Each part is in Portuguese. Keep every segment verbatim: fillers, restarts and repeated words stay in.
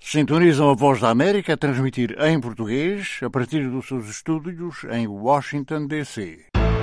Sintonizam a Voz da América a transmitir em português a partir dos seus estúdios em Washington, D C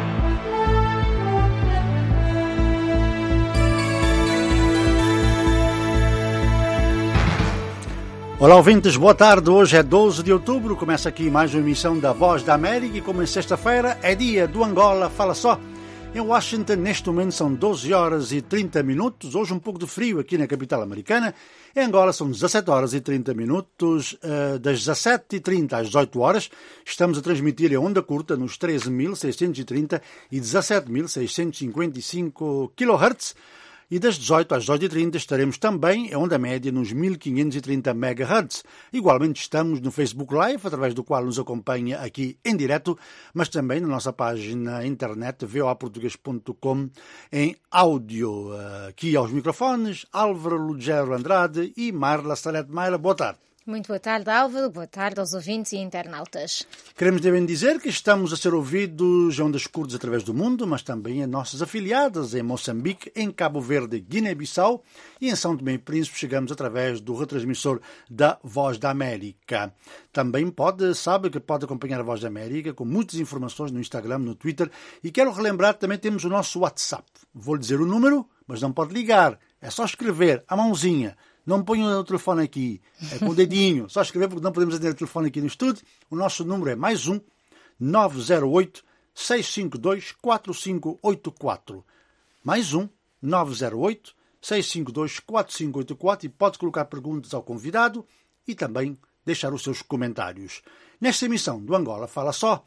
Olá, ouvintes, boa tarde. Hoje é doze de outubro, começa aqui mais uma emissão da Voz da América e como é sexta-feira, é dia do Angola Fala Só. Em Washington, neste momento, são doze horas e trinta minutos. Hoje um pouco de frio aqui na capital americana. Em Angola são dezassete horas e trinta minutos. Das dezassete e trinta às dezoito horas, estamos a transmitir em onda curta nos treze mil seiscentos e trinta e dezassete mil seiscentos e cinquenta e cinco quilohertz. E das dezoito às dezoito e trinta estaremos também em onda média nos mil quinhentos e trinta megahertz. Igualmente estamos no Facebook Live, através do qual nos acompanha aqui em direto, mas também na nossa página internet v o a português ponto com em áudio. Aqui aos microfones, Álvaro Lugero Andrade e Marla Salete Maila. Boa tarde. Muito boa tarde, Álvaro. Boa tarde aos ouvintes e internautas. Queremos também dizer que estamos a ser ouvidos em ondas curtas através do mundo, mas também em nossas afiliadas em Moçambique, em Cabo Verde, Guiné-Bissau e em São Tomé e Príncipe. Chegamos através do retransmissor da Voz da América. Também pode, sabe que pode acompanhar a Voz da América com muitas informações no Instagram, no Twitter. E quero relembrar que também temos o nosso WhatsApp. Vou dizer o número, mas não pode ligar. É só escrever à mãozinha. Não ponham o telefone aqui, é com o dedinho. Só escrever porque não podemos atender o telefone aqui no estúdio. O nosso número é mais um nove zero oito, seis cinco dois, quatro cinco oito quatro. Mais um nove zero oito, seis cinco dois, quatro cinco oito quatro e pode colocar perguntas ao convidado e também deixar os seus comentários. Nesta emissão do Angola Fala Só,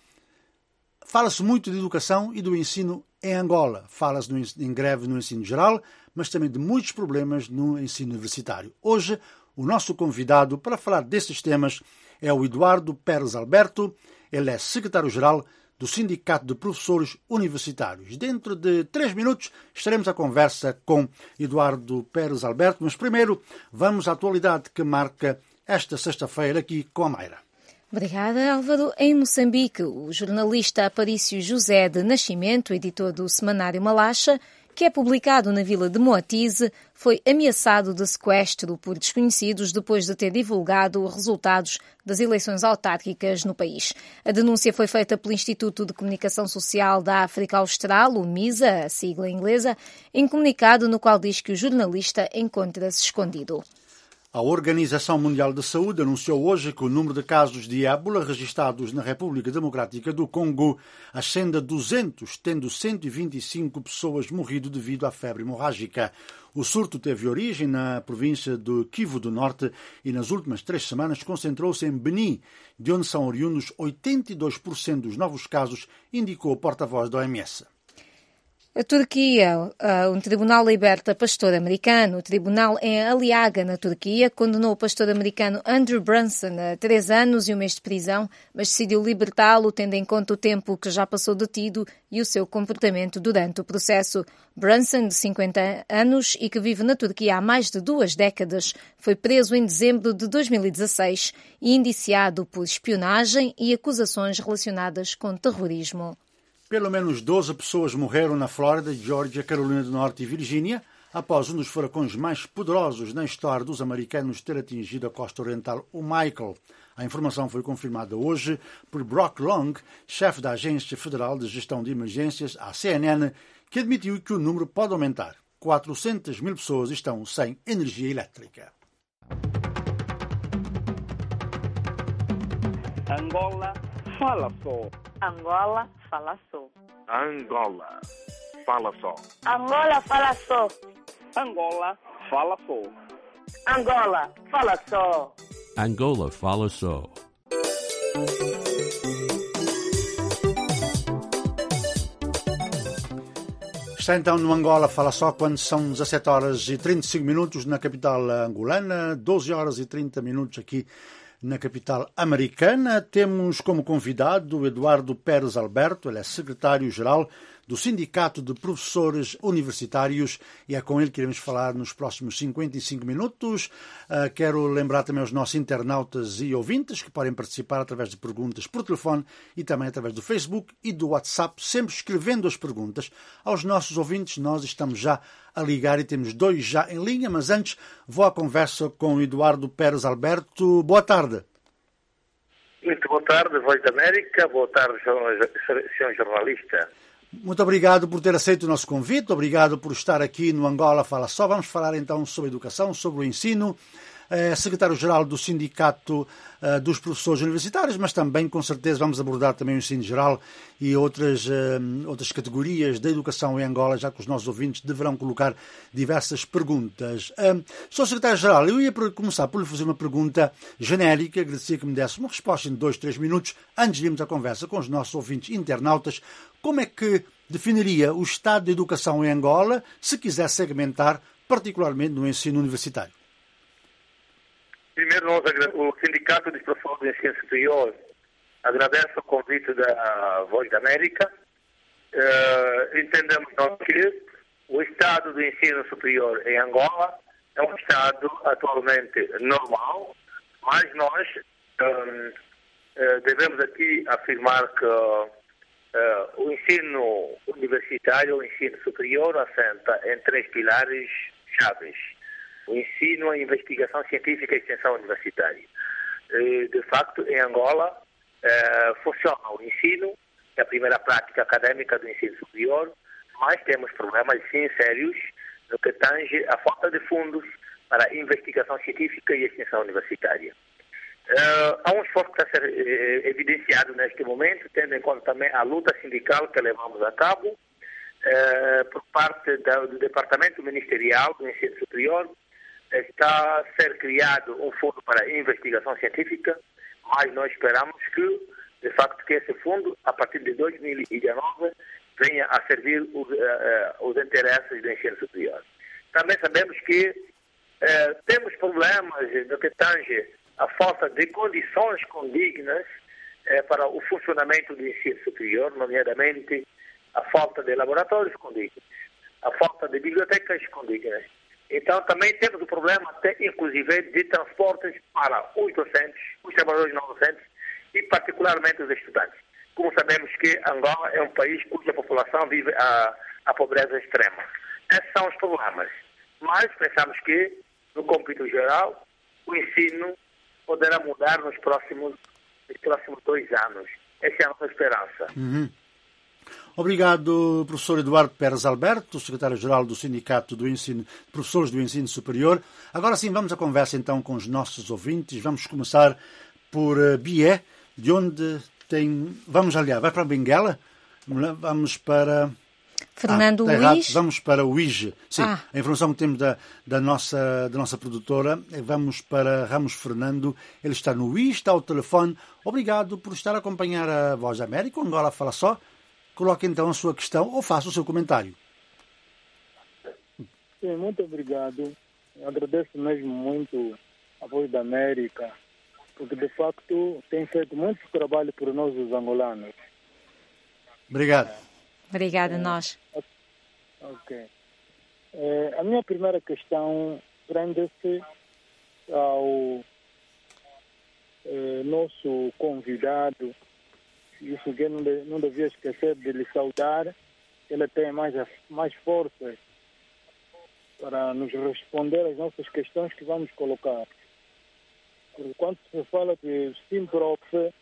fala-se muito de educação e do ensino em Angola. Fala-se em greve no ensino geral, mas também de muitos problemas no ensino universitário. Hoje, o nosso convidado para falar desses temas é o Eduardo Pérez Alberto. Ele é secretário-geral do Sindicato de Professores Universitários. Dentro de três minutos estaremos à conversa com Eduardo Pérez Alberto, mas primeiro vamos à atualidade que marca esta sexta-feira aqui com a Mayra. Obrigada, Álvaro. Em Moçambique, o jornalista Aparício José de Nascimento, editor do semanário Malacha, que é publicado na vila de Moatize, foi ameaçado de sequestro por desconhecidos depois de ter divulgado os resultados das eleições autárquicas no país. A denúncia foi feita pelo Instituto de Comunicação Social da África Austral, o MISA, a sigla inglesa, em comunicado no qual diz que o jornalista encontra-se escondido. A Organização Mundial de Saúde anunciou hoje que o número de casos de ébola registrados na República Democrática do Congo ascende a duzentos, tendo cento e vinte e cinco pessoas morrido devido à febre hemorrágica. O surto teve origem na província do Kivu do Norte e nas últimas três semanas concentrou-se em Benin, de onde são oriundos oitenta e dois por cento dos novos casos, indicou o porta-voz da O M S. A Turquia, um tribunal liberta pastor americano. O tribunal em Aliaga, na Turquia, condenou o pastor americano Andrew Brunson a três anos e um mês de prisão, mas decidiu libertá-lo, tendo em conta o tempo que já passou detido e o seu comportamento durante o processo. Brunson, de cinquenta anos e que vive na Turquia há mais de duas décadas, foi preso em dezembro de dois mil e dezasseis e indiciado por espionagem e acusações relacionadas com terrorismo. Pelo menos doze pessoas morreram na Flórida, Geórgia, Carolina do Norte e Virgínia após um dos furacões mais poderosos na história dos americanos ter atingido a costa oriental, o Michael. A informação foi confirmada hoje por Brock Long, chefe da Agência Federal de Gestão de Emergências, a C N N, que admitiu que o número pode aumentar. quatrocentas mil pessoas estão sem energia elétrica. Angola Fala Só. Angola Fala Só. Angola Fala Só. Angola Fala Só. Angola Fala Só. Angola Fala Só. Angola Fala Só. Está então no Angola Fala Só quando são dezassete horas e trinta e cinco minutos na capital angolana, doze horas e trinta minutos aqui na capital americana. Temos como convidado o Eduardo Pérez Alberto, ele é secretário-geral do Sindicato de Professores Universitários, e é com ele que iremos falar nos próximos cinquenta e cinco minutos. Uh, quero lembrar também aos nossos internautas e ouvintes que podem participar através de perguntas por telefone e também através do Facebook e do WhatsApp, sempre escrevendo as perguntas. Aos nossos ouvintes, nós estamos já a ligar e temos dois já em linha, mas antes vou à conversa com o Eduardo Pérez Alberto. Boa tarde. Muito boa tarde, Voz da América. Boa tarde, senhor jornalista. Muito obrigado por ter aceito o nosso convite. Obrigado por estar aqui no Angola Fala Só. Vamos falar então sobre educação, sobre o ensino. É secretário-geral do Sindicato uh, dos Professores Universitários, mas também, com certeza, vamos abordar também o ensino geral e outras, uh, outras categorias da educação em Angola, já que os nossos ouvintes deverão colocar diversas perguntas. Uh, Senhor secretário-geral, eu ia começar por lhe fazer uma pergunta genérica, agradecia que me desse uma resposta em dois, três minutos, antes de irmos à conversa com os nossos ouvintes internautas. Como é que definiria o estado de educação em Angola, se quiser segmentar, particularmente no ensino universitário? Primeiro, nós, o Sindicato dos Professores do Ensino Superior agradece o convite da Voz da América. Uh, entendemos nós que o estado do ensino superior em Angola é um estado atualmente normal, mas nós um, uh, devemos aqui afirmar que uh, o ensino universitário, o ensino superior, assenta em três pilares chaves: o ensino, a investigação científica e a extensão universitária. De facto, em Angola, eh, funciona o ensino, é a primeira prática académica do ensino superior, mas temos problemas, sim, sérios, no que tange a falta de fundos para a investigação científica e a extensão universitária. Eh, há um esforço que está a ser eh, evidenciado neste momento, tendo em conta também a luta sindical que levamos a cabo, eh, por parte da, do Departamento Ministerial do Ensino Superior. Está a ser criado um fundo para investigação científica, mas nós esperamos que, de facto, que esse fundo, a partir de dois mil e dezenove, venha a servir os, uh, os interesses do ensino superior. Também sabemos que uh, temos problemas no que tange a falta de condições condignas uh, para o funcionamento do ensino superior, nomeadamente a falta de laboratórios condignos, a falta de bibliotecas condignas. Então, também temos o problema, até, inclusive, de transportes para os docentes, os trabalhadores não docentes e, particularmente, os estudantes. Como sabemos que Angola é um país cuja população vive a, a pobreza extrema. Esses são os problemas. Mas pensamos que, no cômputo geral, o ensino poderá mudar nos próximos, nos próximos dois anos. Essa é a nossa esperança. Uhum. Obrigado, professor Eduardo Pérez Alberto, secretário-geral do Sindicato do Ensino, Professores do Ensino Superior. Agora sim, vamos à conversa então com os nossos ouvintes. Vamos começar por uh, Bié, de onde tem... Vamos, aliás, vai para Benguela? Vamos para... Fernando ah, Luís. Vamos para o I G E. Sim, ah. a informação que temos da, da, nossa, da nossa produtora. Vamos para Ramos Fernando. Ele está no I G E, está ao telefone. Obrigado por estar a acompanhar a Voz da América. Angola Fala Só. Coloque então a sua questão ou faça o seu comentário. Sim, muito obrigado. Eu agradeço mesmo muito a Voz da América, porque de facto tem feito muito trabalho por nós os angolanos. Obrigado. Obrigada a nós. Ok. É, a minha primeira questão prende-se ao é, nosso convidado. Isso que não, de, não devia esquecer de lhe saudar. Ele tem mais, mais forças para nos responder às nossas questões que vamos colocar. Porque quando se fala de Simprof,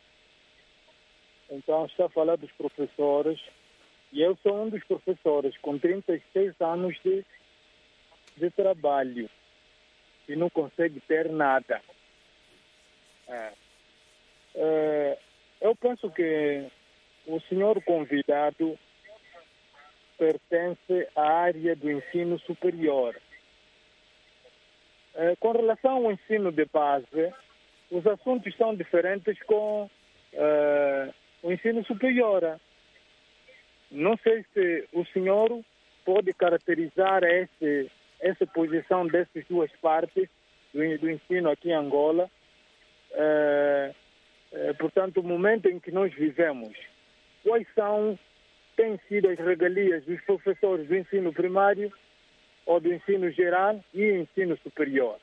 então está a falar dos professores, e eu sou um dos professores com trinta e seis anos de, de trabalho e não consegue ter nada. É. É, eu penso que o senhor convidado pertence à área do ensino superior. É, com relação ao ensino de base, os assuntos são diferentes com é, o ensino superior. Não sei se o senhor pode caracterizar esse, essa posição dessas duas partes do, do ensino aqui em Angola. É, é, portanto, o momento em que nós vivemos, quais são têm sido as regalias dos professores do ensino primário ou do ensino geral e ensino superior.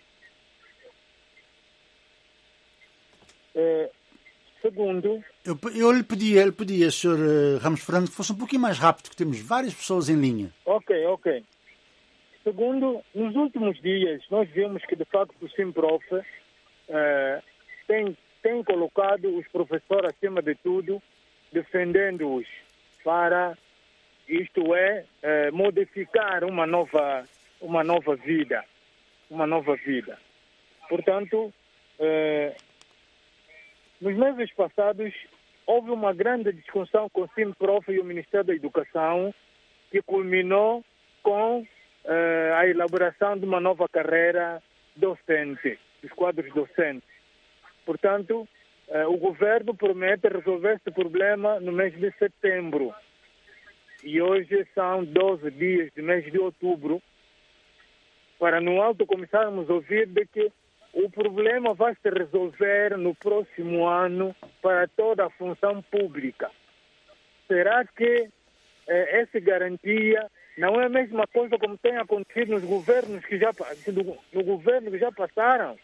É, segundo... Eu, eu lhe pedia, lhe pedia, senhor Ramos Fernando, que fosse um pouquinho mais rápido, que temos várias pessoas em linha. Ok, ok. Segundo, nos últimos dias, nós vimos que, de facto, o Simprof eh, tem, tem colocado os professores acima de tudo, defendendo-os para, isto é, eh, modificar uma nova, uma nova vida. Uma nova vida. Portanto, eh, nos meses passados, houve uma grande discussão com o Simprof e o Ministério da Educação, que culminou com Uh, a elaboração de uma nova carreira docente, dos quadros docentes. Portanto, uh, o governo promete resolver esse problema no mês de setembro. E hoje são doze dias do mês de outubro, para no alto começarmos a ouvir de que o problema vai se resolver no próximo ano para toda a função pública. Será que uh, essa garantia não é a mesma coisa como tem acontecido nos governos que já, no, no governo que já passaram?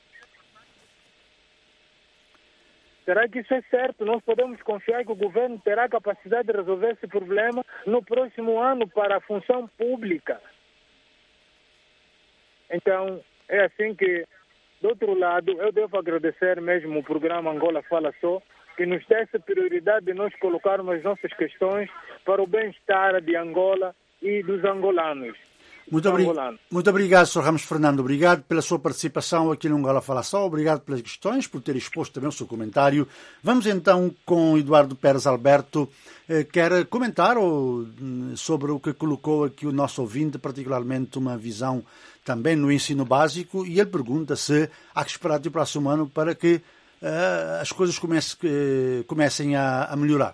Será que isso é certo? Nós podemos confiar que o governo terá capacidade de resolver esse problema no próximo ano para a função pública? Então, é assim que, do outro lado, eu devo agradecer mesmo o programa Angola Fala Só, que nos dá essa prioridade de nós colocarmos as nossas questões para o bem-estar de Angola e dos angolanos. Muito, obri muito obrigado, senhor Ramos Fernando. Obrigado pela sua participação aqui no Angola Fala Só. Obrigado pelas questões, por ter exposto também o seu comentário. Vamos então com Eduardo Pérez Alberto. Eh, quer comentar ou, sobre o que colocou aqui o nosso ouvinte, particularmente uma visão também no ensino básico, e ele pergunta se há que esperar até o próximo ano para que uh, as coisas comece, uh, comecem a, a melhorar.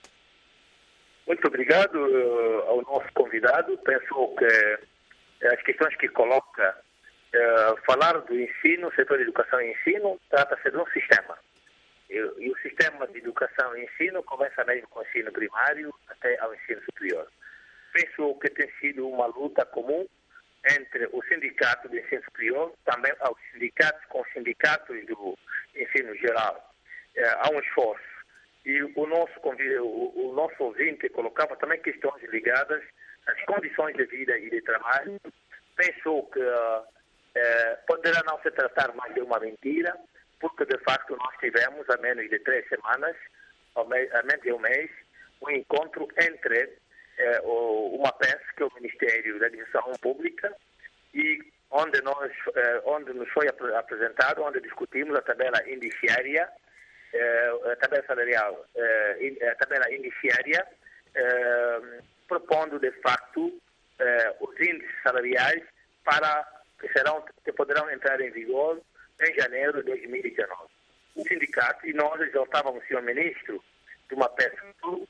Muito obrigado uh, ao nosso convidado. Penso que uh, as questões que coloca, uh, falar do ensino, setor de educação e ensino, trata-se de um sistema. E, e o sistema de educação e ensino começa mesmo com o ensino primário até ao ensino superior. Penso que tem sido uma luta comum entre o sindicato do ensino superior, também aos sindicatos com os sindicatos do ensino geral. Uh, há um esforço. E o nosso, o, o nosso ouvinte colocava também questões ligadas às condições de vida e de trabalho. Pensou que uh, eh, poderá não se tratar mais de uma mentira, porque de facto nós tivemos, há menos de três semanas, há menos de um mês, um encontro entre eh, o, uma P E S, que é o Ministério da Administração Pública, e onde, nós, eh, onde nos foi ap apresentado, onde discutimos a tabela indiciária, Uh, a tabela salarial, uh, in, a tabela indiciária, uh, propondo de facto uh, os índices salariais para que, serão, que poderão entrar em vigor em janeiro de dois mil e dezenove. O sindicato, e nós exaltávamos o senhor ministro de uma P E S, uh,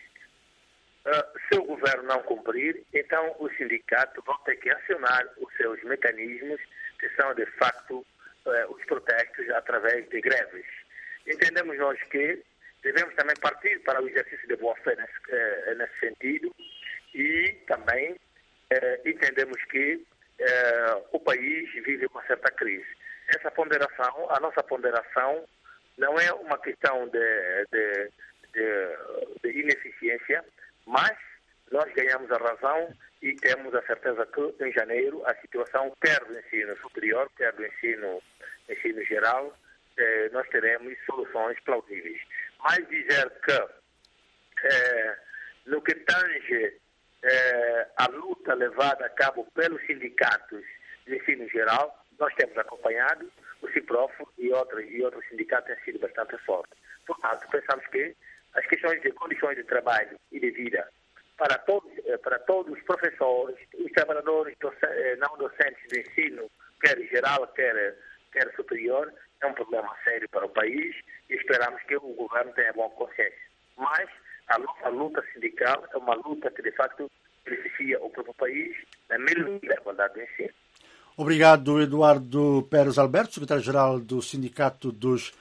se o governo não cumprir, então o sindicato vai ter que acionar os seus mecanismos, que são de facto uh, os protestos através de greves. Entendemos nós que devemos também partir para o exercício de boa-fé nesse, nesse sentido, e também eh, entendemos que eh, o país vive uma certa crise. Essa ponderação, a nossa ponderação, não é uma questão de, de, de, de ineficiência, mas nós ganhamos a razão e temos a certeza que em janeiro a situação, quer do ensino superior, quer do ensino, ensino geral, Eh, nós teremos soluções plausíveis. Mas dizer que, eh, no que tange eh, a luta levada a cabo pelos sindicatos de ensino geral, nós temos acompanhado, o Simprof e outros, e outros sindicatos têm sido bastante fortes. Portanto, pensamos que as questões de condições de trabalho e de vida para todos, eh, para todos os professores, os trabalhadores docentes, não docentes de ensino, quer geral, quer, quer superior, é um problema sério para o país e esperamos que o governo tenha boa consciência. Mas a luta, a luta sindical é uma luta que, de facto, beneficia o próprio país na melhoria da igualdade do ensino. Obrigado, Eduardo Pérez Alberto, secretário-geral do Sindicato dos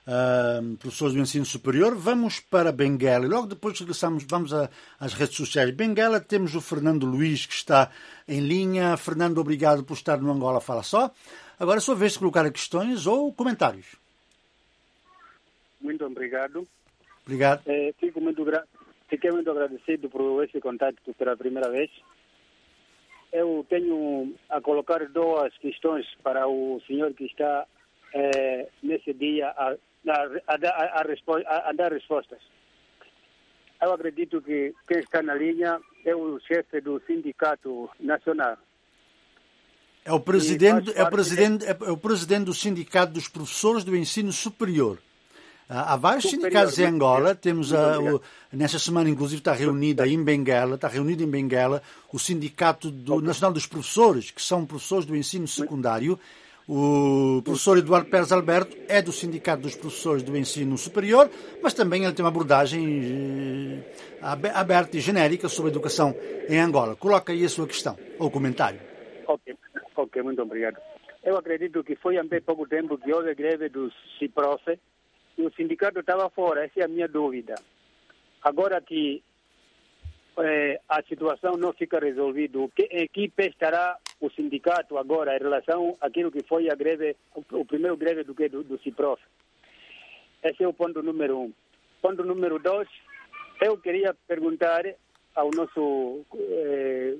uh, professores do ensino superior. Vamos para Benguela e logo depois regressamos, vamos a, às redes sociais. Benguela, temos o Fernando Luís que está em linha. Fernando, obrigado por estar no Angola Fala Só. Agora é a sua vez de colocar questões ou comentários. Muito obrigado. Obrigado. É, fico muito gra... Fiquei muito agradecido por esse contato pela primeira vez. Eu tenho a colocar duas questões para o senhor que está é, nesse dia a, a, a, a, a, a dar respostas. Eu acredito que quem está na linha é o chefe do Sindicato Nacional. É o presidente, é o presidente, é o presidente do Sindicato dos Professores do Ensino Superior. Há vários superior, sindicatos em Angola. Temos a, o, nessa semana, inclusive, está reunida em Benguela, está reunido em Benguela o Sindicato do, okay. Nacional dos Professores, que são professores do ensino secundário. O professor Eduardo Pérez Alberto é do Sindicato dos Professores do Ensino Superior, mas também ele tem uma abordagem aberta e genérica sobre a educação em Angola. Coloca aí a sua questão, ou comentário. Ok, ok, muito obrigado. Eu acredito que foi há bem pouco tempo que houve a greve do CIPROFE, e o sindicato estava fora, essa é a minha dúvida. Agora que eh, a situação não fica resolvida, que, em que pé estará o sindicato agora em relação àquilo que foi a greve, o, o primeiro greve do, do, do CIPROF? Esse é o ponto número um. Ponto número dois, eu queria perguntar ao nosso, eh,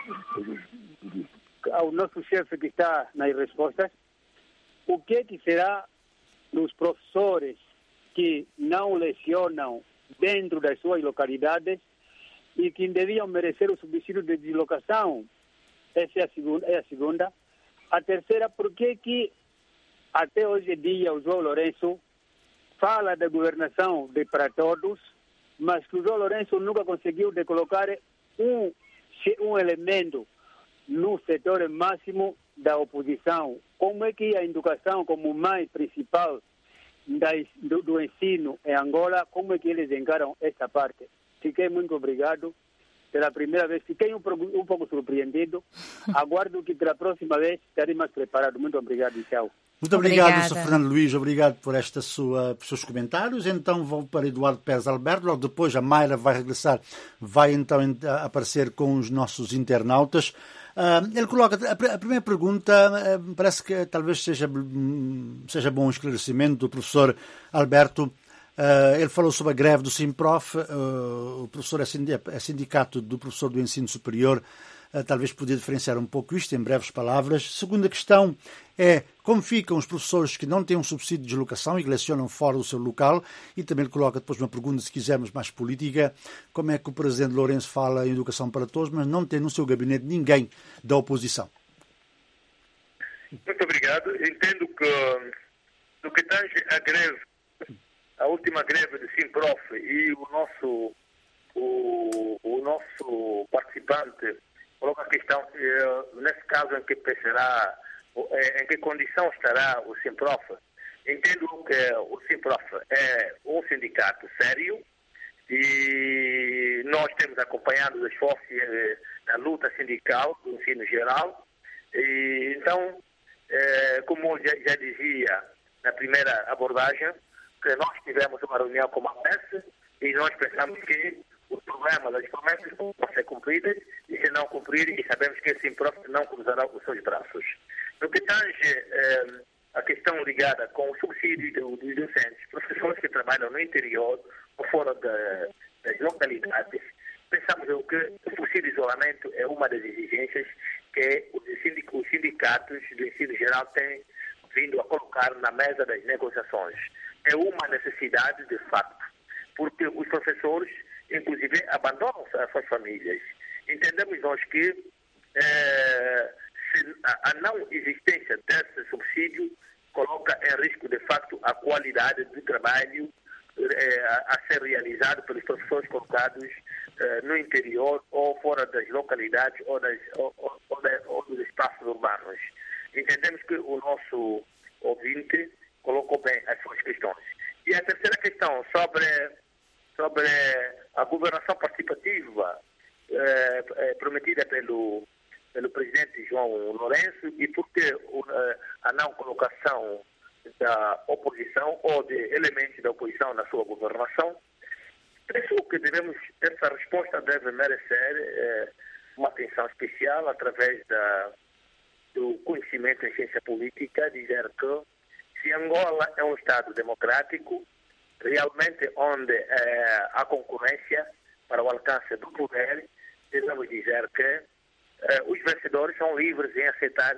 ao nosso chefe que está nas respostas, o que, que será dos professores que não lecionam dentro das suas localidades e que deviam merecer o subsídio de deslocação. Essa é a segunda. É a, segunda. A terceira, por que que até hoje em dia o João Lourenço fala da governação de para todos, mas que o João Lourenço nunca conseguiu de colocar um, um elemento no setor máximo da oposição? Como é que a educação, como mãe principal das, do, do ensino em Angola, como é que eles encaram essa parte? Fiquei muito obrigado. Pela primeira vez, fiquei um, um pouco surpreendido. Aguardo que pela próxima vez estarei mais preparado. Muito obrigado e tchau. Muito obrigado, senhor Fernando Luís. Obrigado por, esta sua, por seus comentários. Então vou para Eduardo Pérez Alberto. Logo depois a Mayra vai regressar, vai então aparecer com os nossos internautas. Uh, ele coloca, a, a primeira pergunta, uh, parece que talvez seja, um, seja bom esclarecimento do professor Alberto. Uh, ele falou sobre a greve do SIMPROF. Uh, o professor é sindicato do professor do ensino superior. Uh, talvez podia diferenciar um pouco isto em breves palavras. Segunda questão é como ficam os professores que não têm um subsídio de deslocação e que lecionam fora do seu local. E também ele coloca depois uma pergunta, se quisermos, mais política. Como é que o presidente Lourenço fala em educação para todos, mas não tem no seu gabinete ninguém da oposição? Muito obrigado. Entendo que, no que tange a greve, a última greve do SIMPROF e o nosso, o, o nosso participante coloca a questão, eh, nesse caso, em que pensará, em que condição estará o SIMPROF. Entendo que o SIMPROF é um sindicato sério e nós temos acompanhado os esforços na luta sindical do ensino geral. E, então, eh, como já, já dizia na primeira abordagem, que nós tivemos uma reunião com a P E S e nós pensamos que o problema das promessas vão ser cumpridas e se não cumprirem, e sabemos que esse SIMPROF não cruzará os seus braços. No que tange eh, a questão ligada com o subsídio dos docentes, professores que trabalham no interior ou fora de, das localidades, pensamos que o subsídio de isolamento é uma das exigências que os sindicatos do ensino geral têm vindo a colocar na mesa das negociações. É uma necessidade, de facto, porque os professores, inclusive, abandonam as suas famílias. Entendemos nós que eh, se a, a não existência desse subsídio coloca em risco, de facto, a qualidade do trabalho eh, a, a ser realizado pelos professores colocados eh, no interior ou fora das localidades ou, das, ou, ou, ou, de, ou dos espaços urbanos. Entendemos que o nosso ouvinte colocou bem as suas questões. E a terceira questão, sobre, sobre a governação participativa eh, eh, prometida pelo, pelo presidente João Lourenço e por que uh, a não colocação da oposição ou de elementos da oposição na sua governação. Penso que devemos, essa resposta deve merecer eh, uma atenção especial através da, do conhecimento em ciência política, dizer que se Angola é um Estado democrático, realmente onde eh, há concorrência para o alcance do poder, devemos dizer que eh, os vencedores são livres em aceitar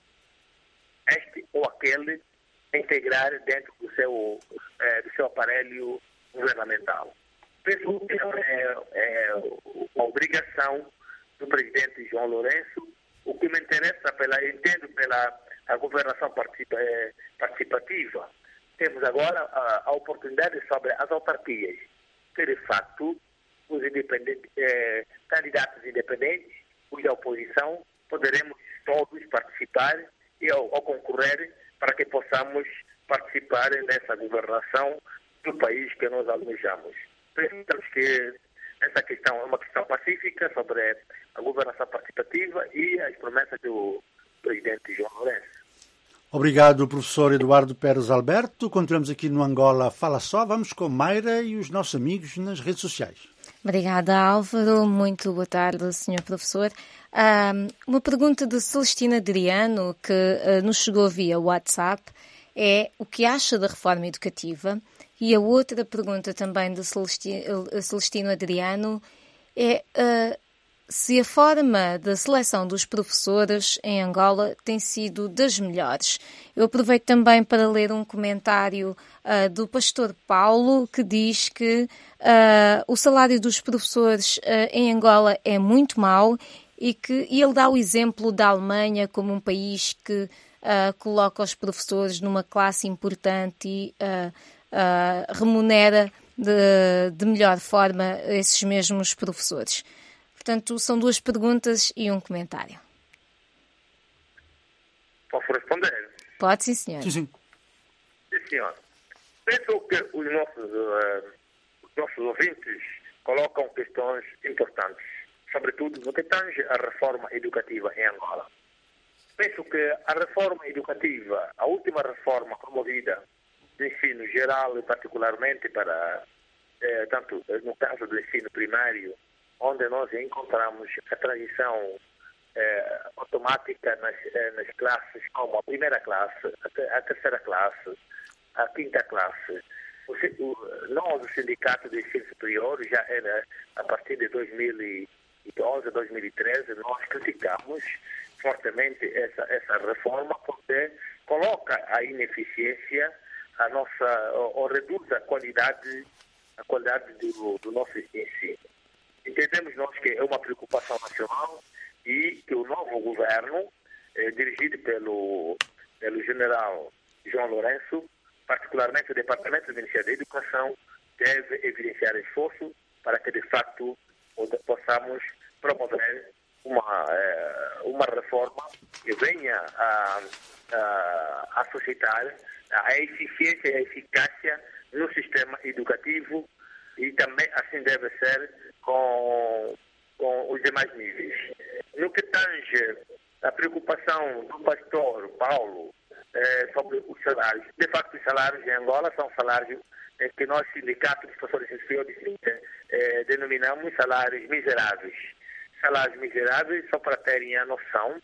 este ou aquele integrar dentro do seu, eh, do seu aparelho governamental. Penso que é, é uma obrigação do presidente João Lourenço. O que me interessa, pela, entendo pela a governação participa, é, participativa, temos agora a, a oportunidade sobre as autarquias, que de facto os independentes, eh, candidatos independentes, os da oposição, poderemos todos participar e ao, ao concorrer para que possamos participar nessa governação do país que nós almejamos. Pensamos que essa questão é uma questão pacífica sobre a governação participativa e as promessas do presidente João Lourenço. Obrigado, professor Eduardo Pérez Alberto. Continuamos aqui no Angola Fala Só. Vamos com Mayra e os nossos amigos nas redes sociais. Obrigada, Álvaro. Muito boa tarde, senhor professor. Um, uma pergunta de Celestina Adriano, que uh, nos chegou via WhatsApp, é o que acha da reforma educativa? E a outra pergunta também de Celestino, Celestino Adriano é uh, se a forma da seleção dos professores em Angola tem sido das melhores. Eu aproveito também para ler um comentário uh, do pastor Paulo, que diz que uh, o salário dos professores uh, em Angola é muito mau e que e ele dá o exemplo da Alemanha como um país que uh, coloca os professores numa classe importante e uh, uh, remunera de, de melhor forma esses mesmos professores. Portanto, são duas perguntas e um comentário. Posso responder? Pode, sim, senhor. Sim, sim. Sim, senhor. Penso que os nossos, uh, os nossos ouvintes colocam questões importantes, sobretudo no que tange à reforma educativa em Angola. Penso que a reforma educativa, a última reforma promovida do ensino geral e particularmente para, eh, tanto no caso do ensino primário, onde nós encontramos a transição eh, automática nas, eh, nas classes, como a primeira classe, a, a terceira classe, a quinta classe. O, o, nós, o Sindicato de Ensino Superior, já era a partir de dois mil e doze, dois mil e treze, nós criticamos fortemente essa, essa reforma porque coloca a ineficiência, a nossa, ou, ou reduz a qualidade, a qualidade do, do nosso ensino. Entendemos nós que é uma preocupação nacional e que o novo governo, eh, dirigido pelo, pelo general João Lourenço, particularmente o Departamento do Ministério da Educação, deve evidenciar esforço para que, de facto, possamos promover uma, eh, uma reforma que venha a, a, a suscitar a eficiência e a eficácia no sistema educativo e também assim deve ser com, com os demais níveis. No que tange a preocupação do pastor Paulo eh, sobre os salários, de facto os salários em Angola são salários eh, que nós, sindicatos dos professores inferiores, eh, denominamos salários miseráveis. Salários miseráveis, só para terem a noção,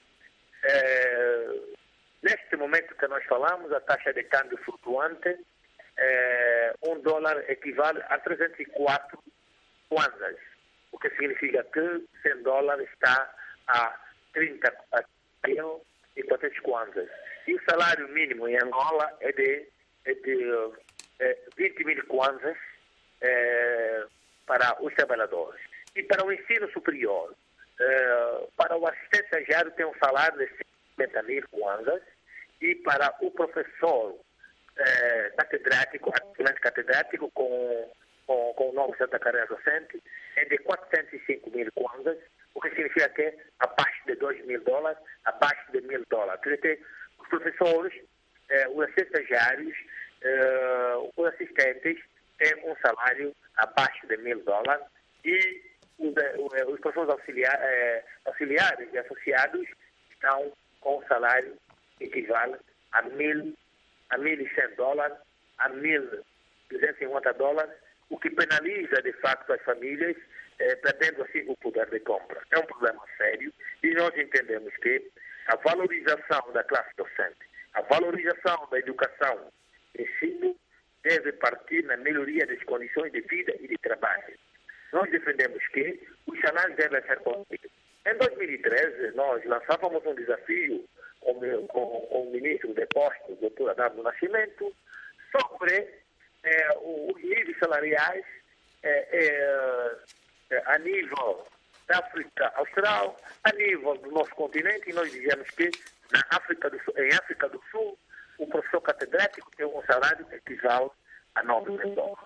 eh, neste momento que nós falamos, a taxa de câmbio flutuante, eh, um dólar equivale a trezentos e quatro kwanzas, o que significa que cem dólares está a trinta mil e quatrocentos kwanzas. E o salário mínimo em Angola é de, é de é, vinte mil kwanzas é, para os trabalhadores. E para o ensino superior, é, para o assistente estagiário tem um salário de cinquenta mil kwanzas e para o professor é, catedrático, atualmente catedrático com Com, com o novo centro da carreira docente, é de quatrocentos e cinco mil kwanzas, o que significa que é abaixo de dois mil dólares, abaixo de mil dólares. Quer dizer, os professores, eh, os estagiários, eh, os assistentes têm um salário abaixo de mil dólares e os, os professores auxiliar, eh, auxiliares e associados estão com um salário que equivale a mil a mil e cem dólares, a mil duzentos e cinquenta dólares, o que penaliza, de facto, as famílias, eh, perdendo assim o poder de compra. É um problema sério e nós entendemos que a valorização da classe docente, a valorização da educação e ensino deve partir na melhoria das condições de vida e de trabalho. Nós defendemos que os salários devem ser corridos. Em dois mil e treze, nós lançávamos um desafio com, com, com o ministro de Postos, o doutor Adamo Nascimento, sobre eh, os níveis salariais eh, eh, a nível da África Austral, a nível do nosso continente, e nós dizemos que na África do Sul, em África do Sul, o professor catedrático tem um salário que equivale a nove mil dólares.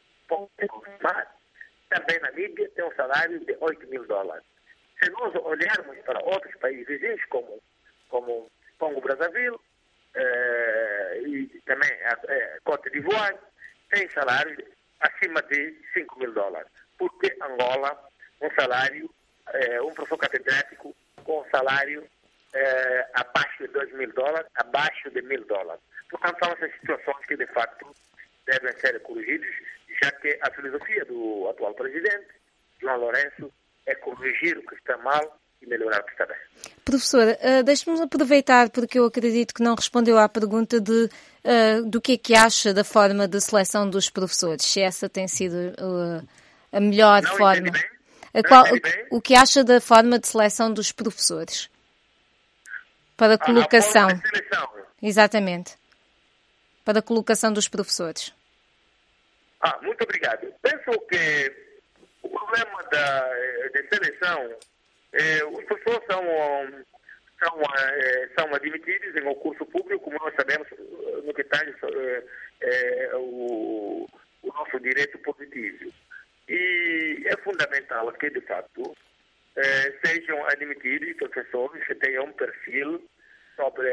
Mas também na Líbia tem um salário de oito mil dólares. Se nós olharmos para outros países vizinhos, como, como Congo-Brazzaville eh, e também a eh, Côte d'Ivoire, tem salário acima de cinco mil dólares. Porque Angola, um salário, eh, um professor catedrático com um salário eh, abaixo de dois mil dólares, abaixo de mil dólares. Portanto, são essas situações que, de facto, devem ser corrigidas, já que a filosofia do atual presidente, João Lourenço, é corrigir o que está mal e melhorar o que está bem. Professora, uh, deixe-me aproveitar, porque eu acredito que não respondeu à pergunta de uh, do que é que acha da forma de seleção dos professores, se essa tem sido uh, a melhor não forma. Bem. A qual, o, o que acha da forma de seleção dos professores? Para a colocação. A forma de seleção. Exatamente. Para a colocação dos professores. Ah, muito obrigado. Penso que o problema da de seleção, eh, os professores são, são, eh, são admitidos em um curso público, como nós sabemos, no que tange eh, eh, o, o nosso direito positivo. E é fundamental que, de fato, eh, sejam admitidos professores que tenham um perfil sobre,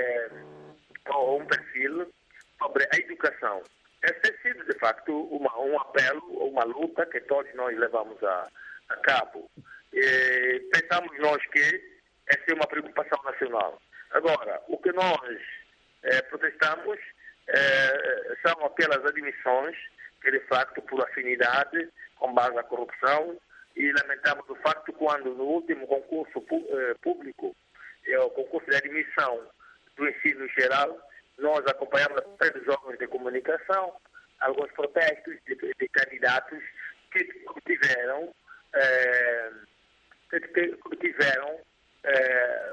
um perfil sobre a educação. Esse tem sido, de facto, uma, um apelo, uma luta que todos nós levamos a, a cabo. E pensamos nós que essa é uma preocupação nacional. Agora, o que nós eh, protestamos eh, são aquelas admissões que, de facto, por afinidade, com base na corrupção, e lamentamos o facto quando no último concurso eh, público, é o concurso de admissão do ensino geral, nós acompanhamos através dos órgãos de comunicação alguns protestos de, de candidatos que tiveram, eh, que, que tiveram eh,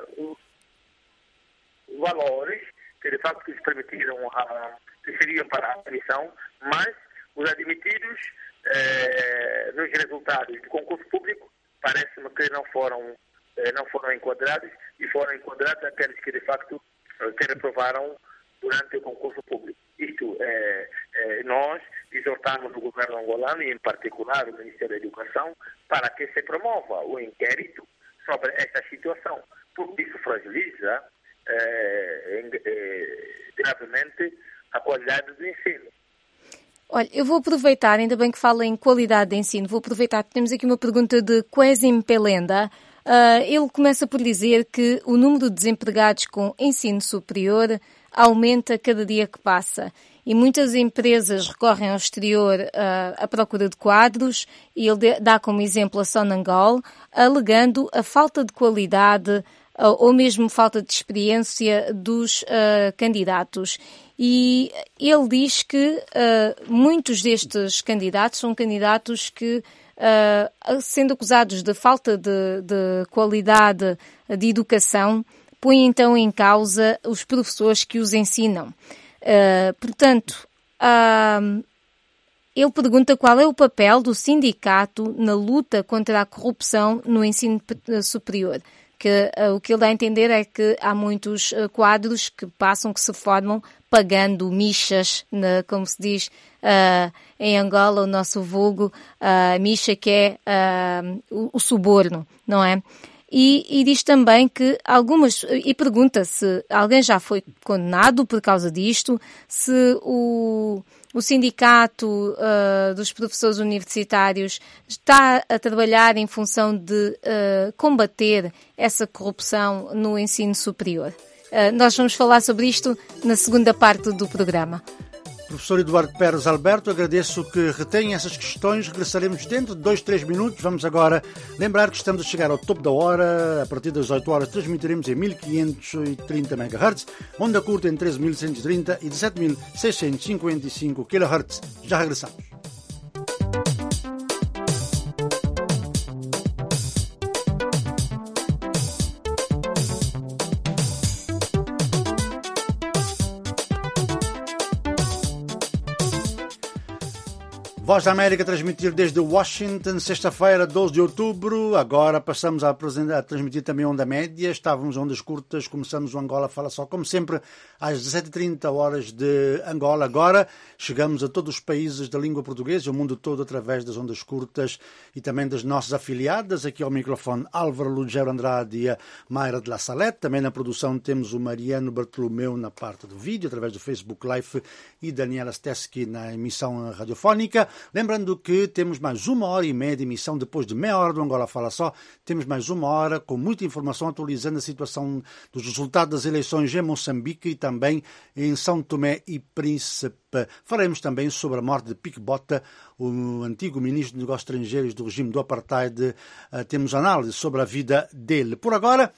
valores que de facto lhes permitiram, a, que seriam para a admissão, mas os admitidos eh, nos resultados do concurso público parece-me que não foram, eh, não foram enquadrados, e foram enquadrados aqueles que de facto que reprovaram durante o concurso público. Isto, é, é, nós exortamos o governo angolano, e em particular o Ministério da Educação, para que se promova o inquérito sobre esta situação, porque isso fragiliza é, é, gravemente a qualidade do ensino. Olha, eu vou aproveitar, ainda bem que fala em qualidade de ensino, vou aproveitar que temos aqui uma pergunta de Quesim Pelenda. Uh, ele começa por dizer que o número de desempregados com ensino superior aumenta cada dia que passa e muitas empresas recorrem ao exterior uh, à procura de quadros, e ele dá como exemplo a Sonangol, alegando a falta de qualidade uh, ou mesmo falta de experiência dos uh, candidatos. E ele diz que uh, muitos destes candidatos são candidatos que, uh, sendo acusados de falta de, de qualidade de educação, põe então em causa os professores que os ensinam. Uh, portanto, uh, ele pergunta qual é o papel do sindicato na luta contra a corrupção no ensino superior. Que, uh, o que ele dá a entender é que há muitos uh, quadros que passam, que se formam pagando michas, na, como se diz uh, em Angola, o nosso vulgo, uh, micha, que é uh, o, o suborno, não é? E, e diz também que algumas, e pergunta se alguém já foi condenado por causa disto, se o, o sindicato uh, dos professores universitários está a trabalhar em função de uh, combater essa corrupção no ensino superior. Nós vamos falar sobre isto na segunda parte do programa. Professor Eduardo Pérez Alberto, agradeço que retenha essas questões. Regressaremos dentro de dois, três minutos. Vamos agora lembrar que estamos a chegar ao topo da hora. A partir das oito horas transmitiremos em mil quinhentos e trinta megahertz, onda curta em treze mil cento e trinta e dezessete mil seiscentos e cinquenta e cinco kilohertz. Já regressamos. Voz da América a transmitir desde Washington, sexta-feira, doze de outubro. Agora passamos a, a transmitir também onda média. Estávamos ondas curtas, começamos o Angola Fala Só, como sempre, às dezessete e trinta horas de Angola. Agora chegamos a todos os países da língua portuguesa, o mundo todo, através das ondas curtas e também das nossas afiliadas. Aqui ao microfone Álvaro Lugero Andrade e a Mayra de La Salette. Também na produção temos o Mariano Bartolomeu na parte do vídeo, através do Facebook Live, e Daniela Steski na emissão radiofónica. Lembrando que temos mais uma hora e meia de emissão, depois de meia hora do Angola Fala Só, temos mais uma hora com muita informação atualizando a situação dos resultados das eleições em Moçambique e também em São Tomé e Príncipe. Falaremos também sobre a morte de Pik Botha, o antigo ministro de Negócios Estrangeiros do regime do Apartheid. Temos análise sobre a vida dele. Por agora,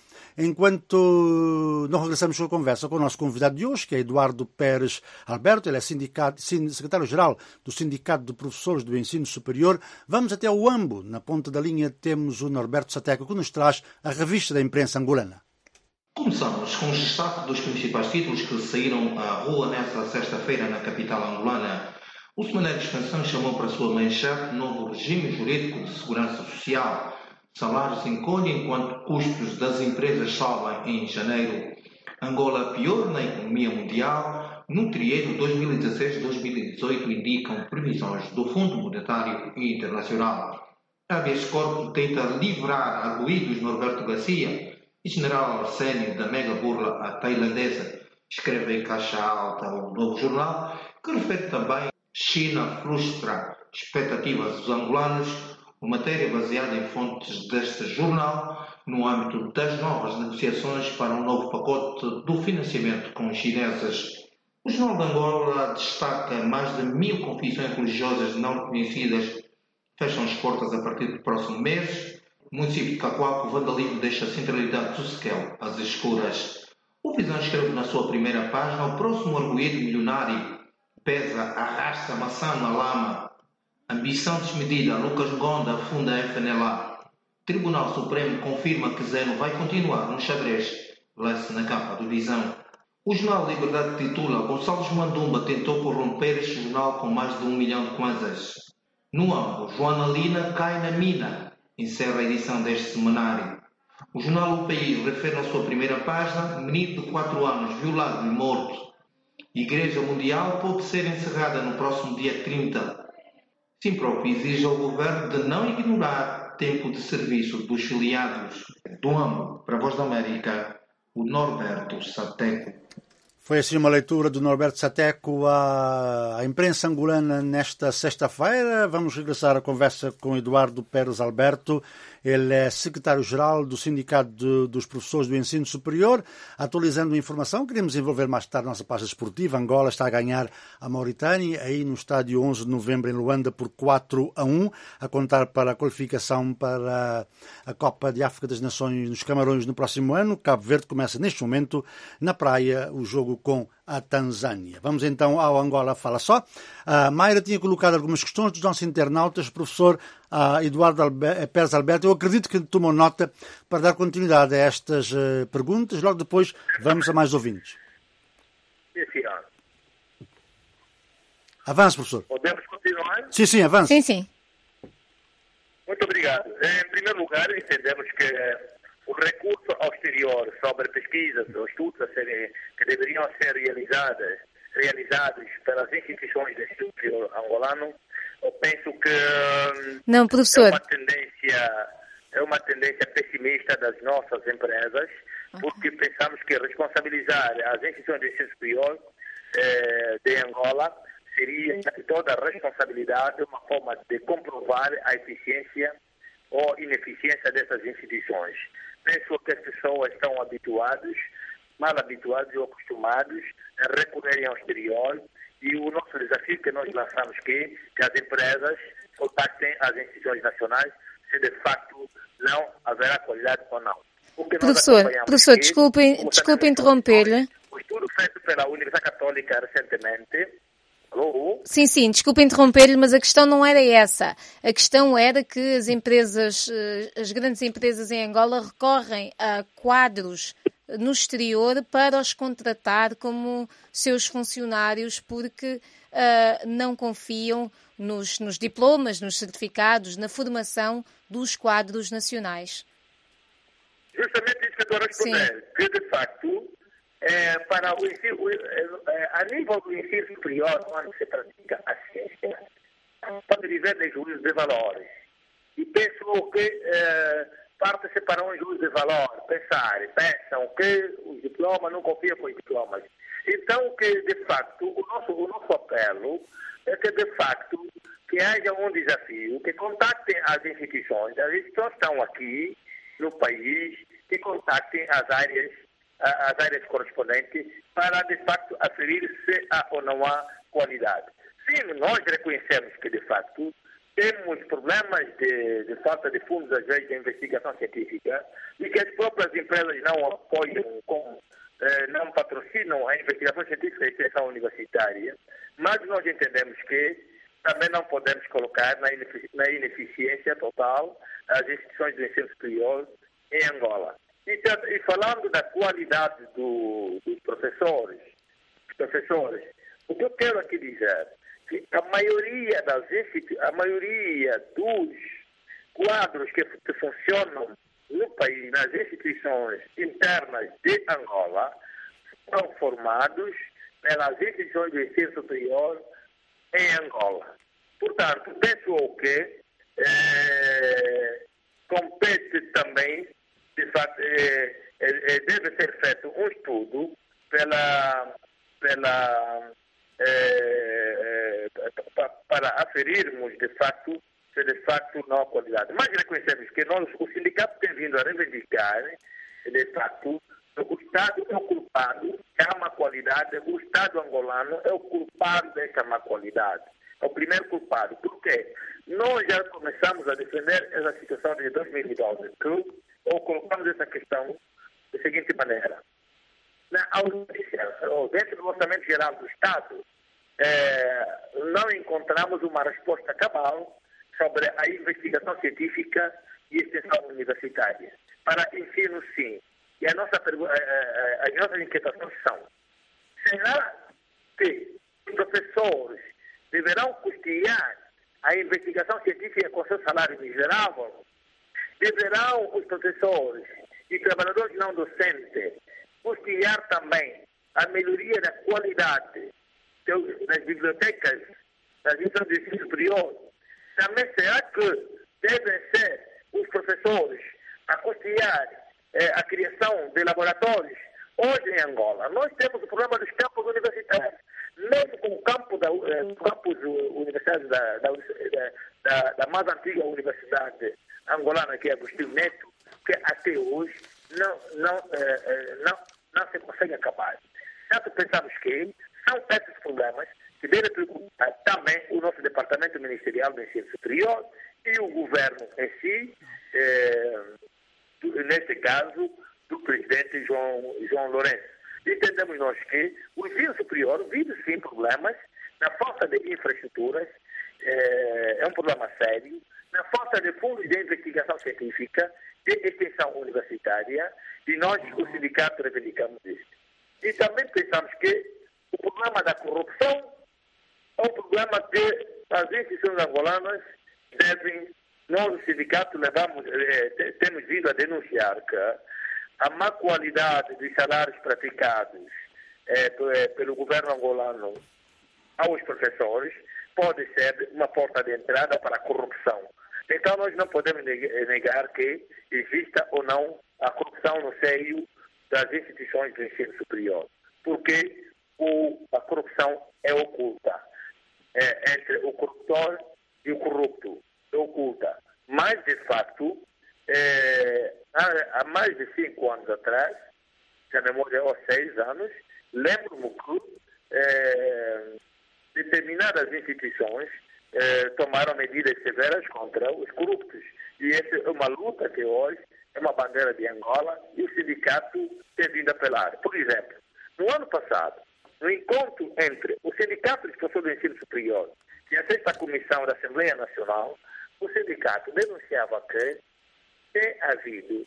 enquanto não regressamos com a conversa com o nosso convidado de hoje, que é Eduardo Pérez Alberto, ele é secretário-geral do Sindicato de Professores do Ensino Superior, vamos até o Huambo. Na ponta da linha temos o Norberto Sateco, que nos traz a revista da imprensa angolana. Começamos com os destaques dos principais títulos que saíram à rua nesta sexta-feira na capital angolana. O Semanário de Expansão chamou para a sua manchete novo regime jurídico de segurança social. Salários encolhem enquanto custos das empresas sobem em janeiro. Angola pior na economia mundial. No triênio dois mil e dezasseis a dois mil e dezoito indicam previsões do Fundo Monetário Internacional. Habeas corpus tenta livrar arguidos Norberto Garcia e General Arsénio da mega burla à tailandesa. Escreve em caixa alta o Novo Jornal, que refere também China frustra expectativas dos angolanos. Uma matéria baseada em fontes deste jornal no âmbito das novas negociações para um novo pacote do financiamento com os chineses. O Jornal de Angola destaca mais de mil confissões religiosas não reconhecidas fecham as portas a partir do próximo mês. O município de Cacoalco, o vandalismo deixa a centralidade do Sequel às escuras. O Visão escreve na sua primeira página: o próximo arguido milionário pesa, arrasta maçã na lama. Ambição desmedida, Lucas Ngonda afunda a F N L A. Tribunal Supremo confirma que Zeno vai continuar no xadrez. Lê-se na capa do Visão. O jornal Liberdade titula: Gonçalves Mandumba tentou corromper este jornal com mais de um milhão de kwanzas. No âmbito, Joana Lina cai na mina. Encerra a edição deste semanário. O jornal O País refere na sua primeira página: menino de quatro anos violado e morto. Igreja Mundial pode ser encerrada no próximo dia trinta. Simprop exige ao governo de não ignorar tempo de serviço dos filiados. Do âmbito, para a Voz da América, o Norberto Sateco. Foi assim uma leitura do Norberto Sateco à, à imprensa angolana nesta sexta-feira. Vamos regressar à conversa com Eduardo Pérez Alberto. Ele é secretário-geral do Sindicato de, dos Professores do Ensino Superior. Atualizando a informação, queremos envolver mais tarde a nossa página esportiva. Angola está a ganhar a Mauritânia, aí no estádio onze de novembro em Luanda, por quatro a um, a contar para a qualificação para a Copa de África das Nações nos Camarões no próximo ano. Cabo Verde começa neste momento na praia o jogo com a Tanzânia. Vamos então ao Angola Fala Só. A Mayra tinha colocado algumas questões dos nossos internautas. Professor uh, Eduardo Alber- Pérez Alberto, eu acredito que tomou nota para dar continuidade a estas uh, perguntas. Logo depois vamos a mais ouvintes. Sim, senhor. Avance, professor. Podemos continuar? Sim, sim, avance. Sim, sim. Muito obrigado. Em primeiro lugar, entendemos que o recurso ao exterior sobre pesquisas ou estudos a serem, que deveriam ser realizadas, realizados pelas instituições de ensino superior angolano, eu penso que Não, professor. é uma tendência, é uma tendência pessimista das nossas empresas, porque pensamos que responsabilizar as instituições de ensino superior eh, de Angola seria toda a responsabilidade, uma forma de comprovar a eficiência ou ineficiência dessas instituições. Penso que as pessoas estão habituadas mal habituados ou acostumados a recorrerem ao exterior, e o nosso desafio que nós lançamos aqui, que as empresas contactem as instituições nacionais se de facto não haverá qualidade ou não. Professor, professor aqui, desculpe, desculpe interromper-lhe. O estudo feito pela Universidade Católica recentemente. Alô? Sim, sim, desculpe interromper-lhe, mas a questão não era essa. A questão era que as empresas, as grandes empresas em Angola recorrem a quadros no exterior para os contratar como seus funcionários porque uh, não confiam nos, nos diplomas, nos certificados, na formação dos quadros nacionais. Justamente isso que eu estou a responder. Que, de facto, é, para o ensino, é, a nível do ensino superior, quando se pratica a ciência, pode viver de juízo de valores. E penso que é, parte-se para um juízo de valor. Pensar, pensam que os diplomas, não confiam com os diplomas. Então, que, de facto, o nosso, o nosso apelo é que, de facto, que haja um desafio, que contactem as instituições. As instituições estão aqui no país, que contactem as áreas, as áreas correspondentes para, de facto, aferir se há ou não há qualidade. Sim, nós reconhecemos que, de facto, temos problemas de, de falta de fundos, às vezes, de investigação científica, e que as próprias empresas não apoiam, com, eh, não patrocinam a investigação científica e a extensão universitária, mas nós entendemos que também não podemos colocar na, inefici- na ineficiência total as instituições de ensino superior em Angola. E, e falando da qualidade do, dos professores, dos professores, o que eu quero aqui dizer que a maioria das a maioria dos quadros que, que funcionam no país, nas instituições internas de Angola, são formados pelas instituições de ensino superior em Angola. Portanto, penso que eh, compete também, de fato, eh, eh, deve ser feito um estudo pela, pela, eh, para aferirmos, de facto, se de facto não há qualidade. Mas reconhecemos que nós, o sindicato tem vindo a reivindicar, de facto, o Estado é o culpado, é a má qualidade, o Estado angolano é o culpado dessa má qualidade. É o primeiro culpado. Por quê? Nós já começamos a defender essa situação de dois mil e doze, que, ou colocamos essa questão da seguinte maneira. Na audiência, ou dentro do Orçamento Geral do Estado, eh, não encontramos uma resposta cabal sobre a investigação científica e extensão universitária. Para ensino, sim. E a nossa, as nossas inquietações são: será que os professores deverão custear a investigação científica com seu salário miserável? Deverão os professores e trabalhadores não docentes custear também a melhoria da qualidade das bibliotecas, das instituições de ensino superior? Também será que devem ser os professores a custear eh, a criação de laboratórios? Hoje em Angola, nós temos o problema dos campos universitários. Mesmo com o campo da, eh, campus universitários da, da, da, da mais antiga universidade angolana, que é Agostinho Neto, que até hoje não, não, eh, não, não se consegue acabar. Portanto, pensamos que são esses problemas que devem preocupar também o nosso Departamento Ministerial do Ensino Superior e o governo em si, eh, neste caso, do presidente João, João Lourenço. Entendemos nós que o ensino superior vive sim problemas na falta de infraestruturas, eh, é um problema sério, na falta de fundos de investigação científica, de extensão universitária, e nós, o sindicato, reivindicamos isso. E também pensamos que o problema da corrupção é um problema que as instituições angolanas devem, nós, o sindicato, levamos, eh, temos vindo a denunciar que a má qualidade dos salários praticados eh, pelo governo angolano aos professores pode ser uma porta de entrada para a corrupção. Então, nós não podemos negar que exista ou não a corrupção no seio das instituições do ensino superior, porque o, a corrupção é oculta. É, entre o corruptor e o corrupto, é oculta. Mas, de facto, é, há, há mais de cinco anos atrás, se a memória é aos seis anos, lembro-me que eh, determinadas instituições eh, tomaram medidas severas contra os corruptos. E essa é uma luta que hoje é uma bandeira de Angola e o sindicato tem vindo a apelar. Por exemplo, no ano passado, no encontro entre o Sindicato dos Professores do Ensino Superior e a Sexta Comissão da Assembleia Nacional, o sindicato denunciava que tem havido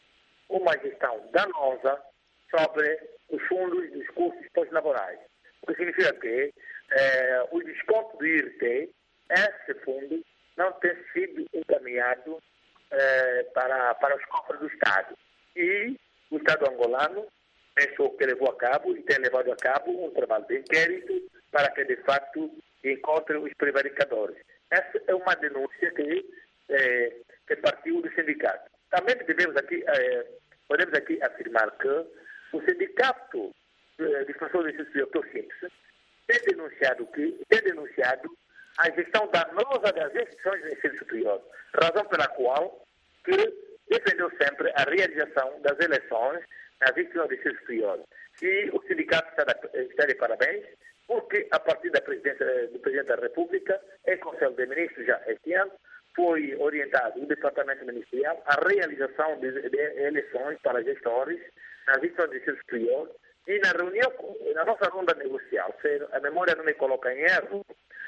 uma gestão danosa sobre os fundos dos cursos pós-laborais. O que significa que eh, o desconto do I R T, esse fundo, não tem sido encaminhado eh, para, para os cofres do Estado. E o Estado angolano pensou que levou a cabo e tem levado a cabo um trabalho de inquérito para que, de facto, encontre os prevaricadores. Essa é uma denúncia que, eh, que partiu do sindicato. Também devemos aqui, eh, podemos aqui afirmar que o sindicato de professores do Ensino Superior, Simples, tem denunciado que tem denunciado a gestão danosa das instituições de ensino superior, razão pela qual que defendeu sempre a realização das eleições nas instituições de ensino superior. E o sindicato está, está de parabéns, porque a partir da presidência do Presidente da República, em Conselho de Ministros já este ano, foi orientado o Departamento Ministerial a realização de, de eleições para gestores nas instituições de ensino superior. E na reunião, na nossa ronda negocial, se a memória não me coloca em erro,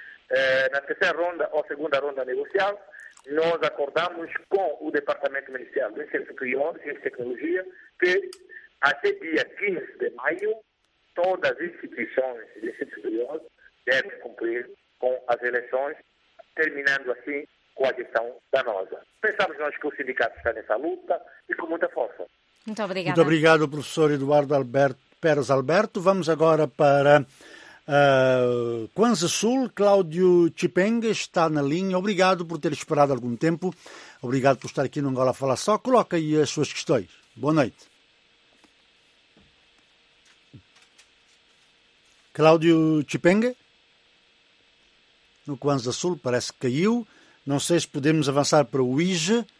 eh, na terceira ronda ou segunda ronda negocial, nós acordamos com o Departamento Ministerial do Ensino Superior, Ciência e Tecnologia, que até dia quinze de maio, todas as instituições de ensino superior devem cumprir com as eleições, terminando assim com a gestão danosa. Pensamos nós que o sindicato está nessa luta e com muita força. Muito obrigada. Muito obrigado, professor Eduardo Alberto, Pérez Alberto. Vamos agora para uh, Kwanza Sul. Cláudio Chipenga está na linha. Obrigado por ter esperado algum tempo. Obrigado por estar aqui no Angola Fala Só. Coloca aí as suas questões. Boa noite. Cláudio Chipenga? No Kwanza Sul parece que caiu. Não sei se podemos avançar para o I J E.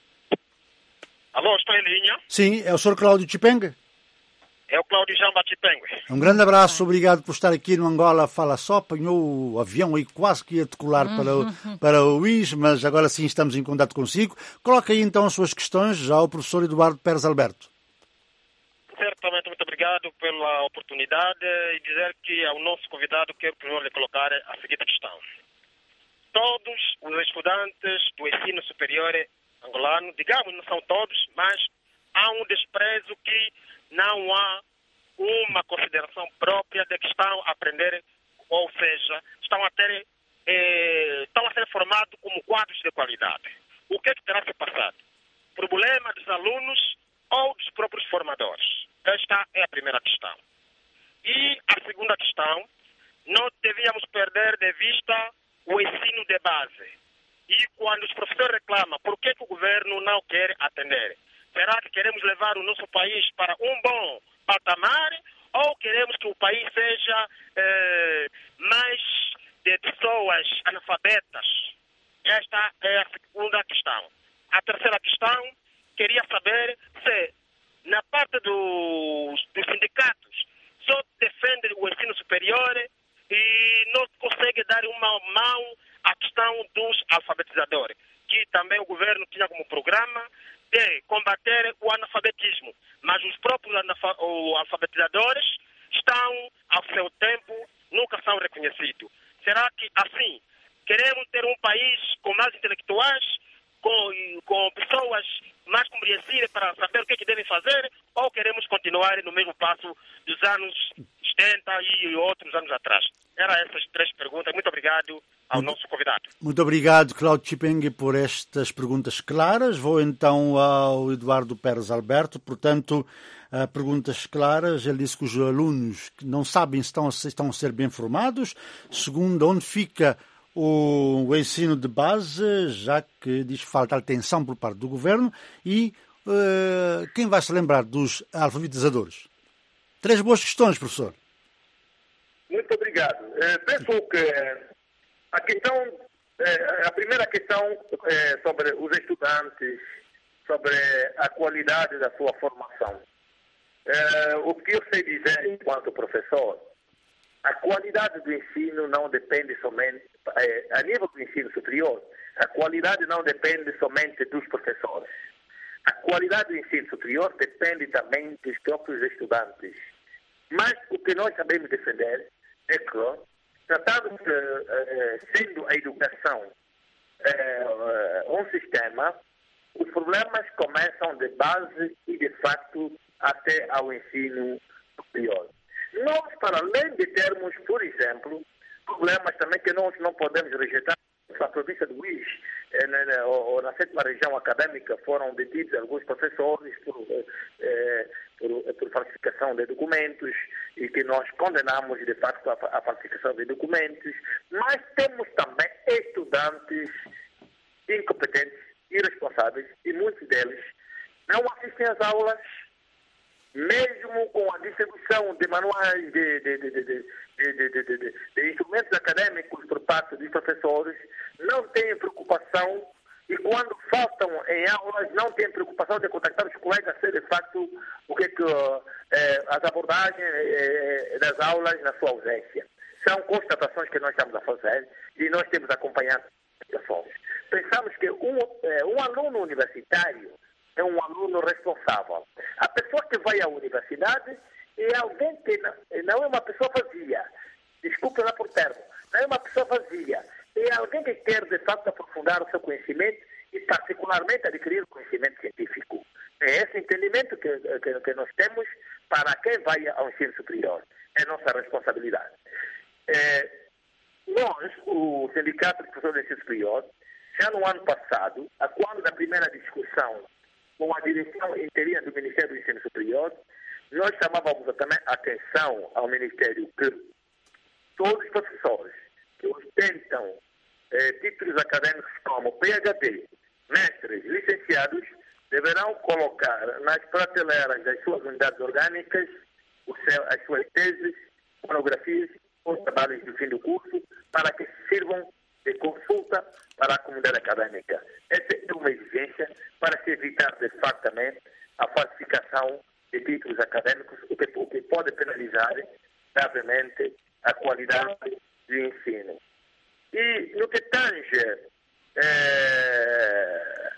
Alô, estou em linha? Sim, é o senhor Cláudio Chipenga? É o Cláudio Jamba Chipenga. Um grande abraço, obrigado por estar aqui no Angola Fala Só. Apanhou o avião aí quase que ia decolar para o, para o I J E, mas agora sim estamos em contato consigo. Coloca aí então as suas questões já ao professor Eduardo Pérez Alberto. Certamente, muito obrigado pela oportunidade e dizer que ao nosso convidado quero primeiro lhe colocar a seguinte questão. Todos os estudantes do ensino superior angolano, digamos, não são todos, mas há um desprezo que não há uma consideração própria de que estão a aprender, ou seja, estão a ter, eh, estão a ser formados como quadros de qualidade. O que é que terá se passado? Problema dos alunos ou dos próprios formadores? Esta é a primeira questão. E a segunda questão, não devíamos perder de vista o ensino de base. E quando os professores reclamam, por que, que o governo não quer atender? Será que queremos levar o nosso país para um bom patamar ou queremos que o país seja eh, mais de pessoas analfabetas? Esta é a segunda questão. A terceira questão, queria saber se na parte dos, dos sindicatos só defende o ensino superior e não consegue dar uma mão à questão dos alfabetizadores, que também o governo tinha como programa de combater o analfabetismo, mas os próprios alfabetizadores estão, ao seu tempo, nunca são reconhecidos. Será que, assim, queremos ter um país com mais intelectuais, com, com pessoas mais compreensíveis para saber o que, é que devem fazer, ou queremos continuar no mesmo passo dos anos setenta e outros anos atrás? Eram essas três perguntas. Muito obrigado ao muito, nosso convidado. Muito obrigado, Cláudio Chipenga, por estas perguntas claras. Vou então ao Eduardo Pérez Alberto. Portanto, perguntas claras. Ele disse que os alunos não sabem se estão, se estão a ser bem formados. Segundo, onde fica o, o ensino de base, já que diz que falta atenção por parte do governo. E uh, quem vai se lembrar dos alfabetizadores? Três boas questões, professor. Muito obrigado. Eh, penso que a questão, eh, a primeira questão eh, sobre os estudantes, sobre a qualidade da sua formação. Uh, o que eu sei dizer enquanto professor, a qualidade do ensino não depende somente, eh, a nível do ensino superior, a qualidade não depende somente dos professores. A qualidade do ensino superior depende também dos próprios estudantes. Mas o que nós sabemos defender é que, tratando-se, eh, sendo a educação eh, um sistema, os problemas começam de base e, de facto, até ao ensino superior. Nós, para além de termos, por exemplo, problemas também que nós não podemos rejeitar, na província do Luís, eh, na, ou na sétima região académica, foram detidos alguns professores por, eh, por, por falsificação de documentos e que nós condenamos, de facto, a, a falsificação de documentos, mas temos também estudantes incompetentes, irresponsáveis, e muitos deles não assistem às aulas, mesmo com a distribuição de manuais de, de, de, de, de, de, de, de, de instrumentos acadêmicos por parte dos professores, não têm preocupação, e quando faltam em aulas, não têm preocupação de contactar os colegas, ser de facto o que é que eh, as abordagens eh, das aulas na sua ausência. São constatações que nós estamos a fazer e nós temos acompanhado as situações. Pensamos que um, eh, um aluno universitário é um aluno responsável. A pessoa que vai à universidade é alguém que não, não é uma pessoa vazia. Desculpe lá por termo. Não é uma pessoa vazia. É alguém que quer, de facto, aprofundar o seu conhecimento e, particularmente, adquirir o conhecimento científico. É esse entendimento que, que, que nós temos para quem vai ao ensino superior. É nossa responsabilidade. É, nós, o Sindicato de Professores do Ensino Superior, já no ano passado, a quando da primeira discussão com a direção interina do Ministério do Ensino Superior, nós chamávamos também a atenção ao Ministério que todos os professores que ostentam eh, títulos acadêmicos como P H D, mestres, licenciados, deverão colocar nas prateleiras das suas unidades orgânicas o seu, as suas teses, monografias ou trabalhos do fim do curso para que sirvam de consulta para a comunidade acadêmica. Essa é uma exigência para se evitar, de facto, também a falsificação de títulos acadêmicos, o que, o que pode penalizar gravemente a qualidade do ensino. E no que tange eh,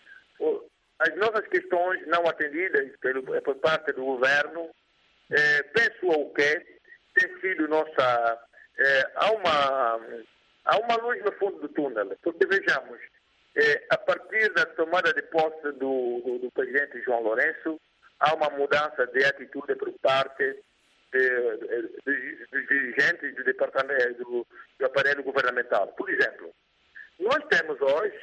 as nossas questões não atendidas pelo, por parte do governo, eh, penso o que tem sido nossa... Eh, há uma... Há uma luz no fundo do túnel, porque vejamos, eh, a partir da tomada de posse do, do, do presidente João Lourenço, há uma mudança de atitude por parte de, de, de, dos dirigentes do departamento do, do aparelho governamental. Por exemplo, nós temos hoje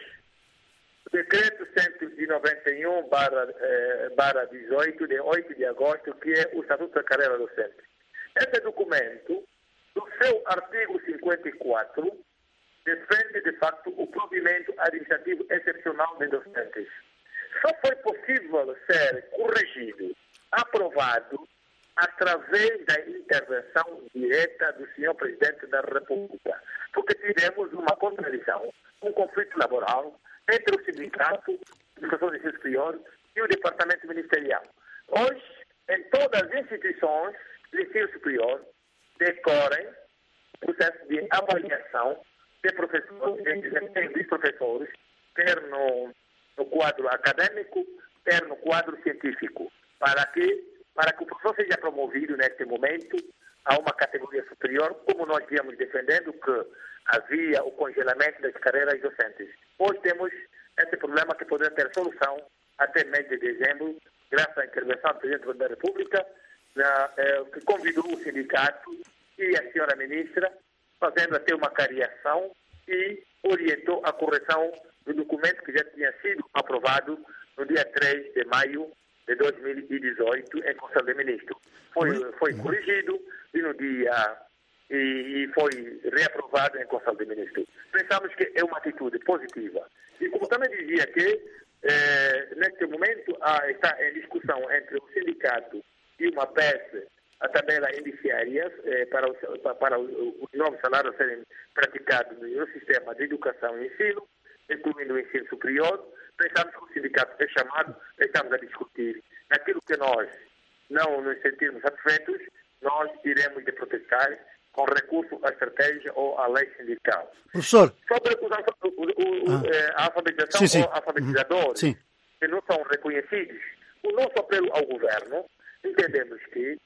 o decreto cento e noventa e um barra dezoito, de oito de agosto, que é o Estatuto da Carreira Docente. Esse documento, no seu artigo cinquenta e quatro, defende, de facto, o provimento administrativo excepcional de docentes. Só foi possível ser corrigido, aprovado, através da intervenção direta do senhor Presidente da República, porque tivemos uma contradição, um conflito laboral entre o Sindicato de Professores de Ensino Superior e o Departamento Ministerial. Hoje, em todas as instituições de ensino superior, decorrem processo de avaliação de professores, de desempenho dos professores, quer no, no quadro acadêmico, quer no quadro científico, para que, para que o professor seja promovido neste momento a uma categoria superior, como nós viemos defendendo que havia o congelamento das carreiras docentes. Hoje temos esse problema que poderá ter solução até mês de dezembro, graças à intervenção do Presidente da República, na, eh, que convidou o sindicato e a senhora ministra, fazendo até uma cariação e orientou a correção do documento que já tinha sido aprovado no dia três de maio de dois mil e dezoito em Conselho de Ministros. Foi, foi corrigido e no dia e, e foi reaprovado em Conselho de Ministros. Pensamos que é uma atitude positiva. E como também dizia que eh, neste momento ah, está em discussão entre o sindicato e uma P E S a tabela indiciária eh, para, o, para os novos salários serem praticados no sistema de educação e ensino, incluindo o ensino superior. Pensamos que o sindicato é chamado, estamos a discutir naquilo que nós não nos sentirmos satisfeitos, nós iremos de protestar com recurso à estratégia ou à lei sindical. Professor. Sobre os, o, o, ah. a alfabetização sim, sim. ou alfabetizadores uhum. que não são reconhecidos, o nosso apelo ao governo, entendemos que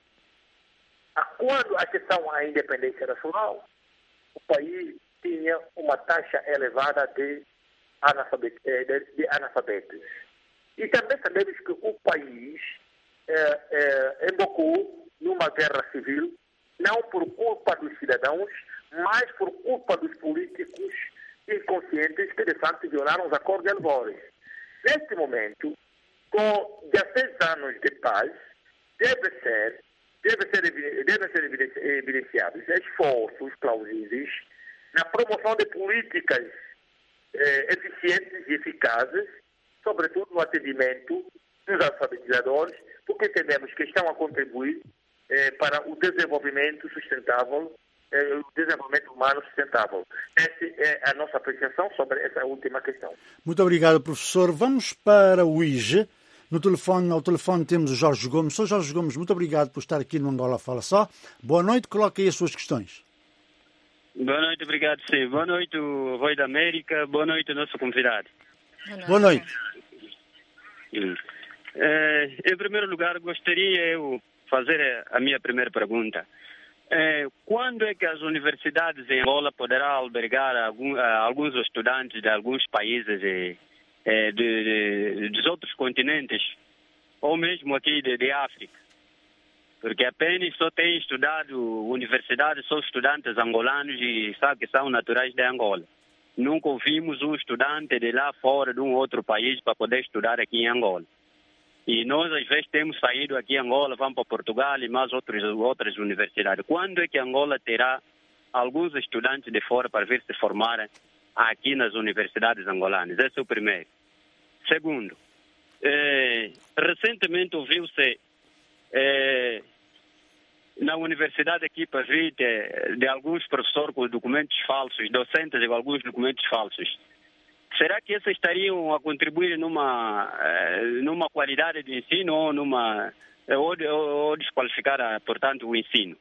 quando a questão à independência nacional, o país tinha uma taxa elevada de, analfabet, de, de analfabetos. E também sabemos que o país é, é, embocou numa guerra civil, não por culpa dos cidadãos, mas por culpa dos políticos inconscientes que, de fato, violaram os acordos de Alvores. Neste momento, com dezesseis anos de paz, deve ser, deve ser, deve ser evidenciados esforços plausíveis na promoção de políticas eh, eficientes e eficazes, sobretudo no atendimento dos alfabetizadores, porque entendemos que estão a contribuir eh, para o desenvolvimento sustentável, eh, o desenvolvimento humano sustentável. Essa é a nossa apreciação sobre essa última questão. Muito obrigado, professor. Vamos para o I G E. No telefone, ao telefone temos o Jorge Gomes. Sr. Jorge Gomes, muito obrigado por estar aqui no Angola Fala Só. Boa noite, coloque aí as suas questões. Boa noite, obrigado, sim. Boa noite, o Rui da América. Boa noite, o nosso convidado. Boa noite. Hum. É, em primeiro lugar, gostaria eu fazer a minha primeira pergunta. É, quando é que as universidades em Angola poderão albergar algum, alguns estudantes de alguns países de, de, de, dos outros continentes, ou mesmo aqui de, de África? Porque apenas só tem estudado universidades, só estudantes angolanos e sabe que são naturais de Angola. Nunca ouvimos um estudante de lá fora de um outro país para poder estudar aqui em Angola. E nós, às vezes, temos saído aqui em Angola, vamos para Portugal e mais outros, outras universidades. Quando é que Angola terá alguns estudantes de fora para vir se formar aqui nas universidades angolanas? Esse é o primeiro. Segundo, eh, recentemente ouviu-se eh, na universidade aqui para vir de, de alguns professores com documentos falsos, docentes com alguns documentos falsos. Será que esses estariam a contribuir numa, numa qualidade de ensino ou, numa, ou, ou desqualificar, portanto, o ensino?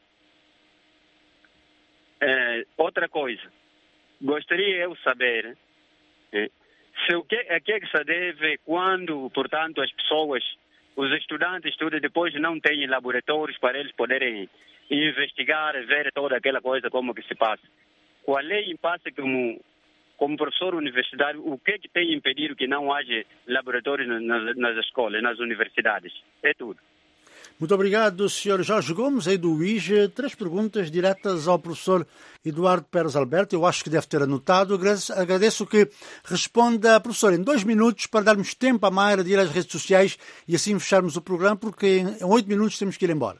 É, outra coisa, gostaria eu saber é, se o que, a que é que se deve quando, portanto, as pessoas, os estudantes, tudo depois não têm laboratórios para eles poderem investigar, ver toda aquela coisa como que se passa. Qual é o impasse que um Como professor universitário, o que é que tem impedido que não haja laboratórios nas, nas escolas, nas universidades? É tudo. Muito obrigado, senhor Jorge Gomes, aí do I G E. Três perguntas diretas ao professor Eduardo Pérez Alberto. Eu acho que deve ter anotado. Agradeço, agradeço que responda, professor, em dois minutos, para darmos tempo à Mayra de ir às redes sociais e assim fecharmos o programa, porque em oito minutos temos que ir embora.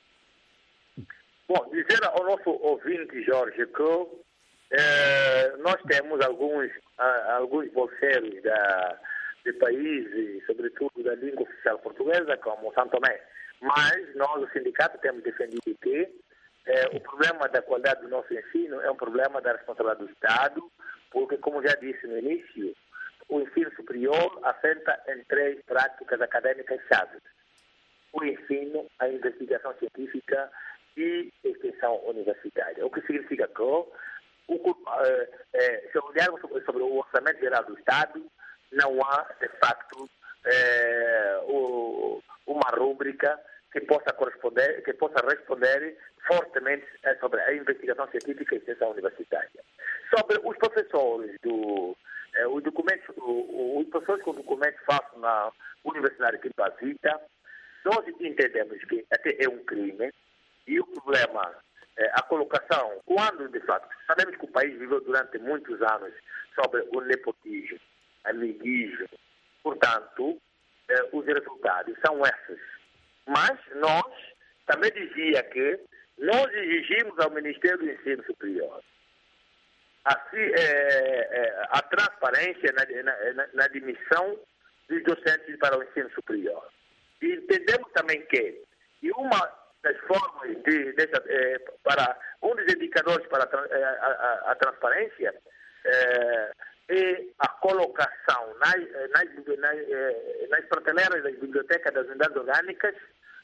Bom, dizer ao nosso ouvinte, Jorge, que Eh, nós temos alguns, ah, alguns bolseiros da, de países, sobretudo da língua oficial portuguesa, como São Tomé. Mas nós, o sindicato, temos defendido que eh, o problema da qualidade do nosso ensino é um problema da responsabilidade do Estado, porque, como já disse no início, o ensino superior assenta em três práticas acadêmicas chaves: o ensino, a investigação científica e a extensão universitária. O que significa que O, eh, eh, se olharmos sobre, sobre o orçamento geral do Estado, não há, de facto, eh, o, uma rúbrica que possa corresponder, que possa responder fortemente eh, sobre a investigação científica e a extensão universitária. Sobre os professores do, eh, os documentos, o, os professores com documentos falsos na Universidade de Basita, nós entendemos que até é um crime e o problema a colocação, quando de fato sabemos que o país viveu durante muitos anos sobre o nepotismo, amiguismo, portanto, eh, os resultados são esses. Mas nós também dizia que nós exigimos ao Ministério do Ensino Superior assim, eh, eh, a transparência na, na, na admissão dos docentes para o ensino superior. E entendemos também que e uma das formas de, de, eh, para um dos indicadores para a, a, a transparência eh, é a colocação nas, nas, nas, nas prateleiras das bibliotecas das unidades orgânicas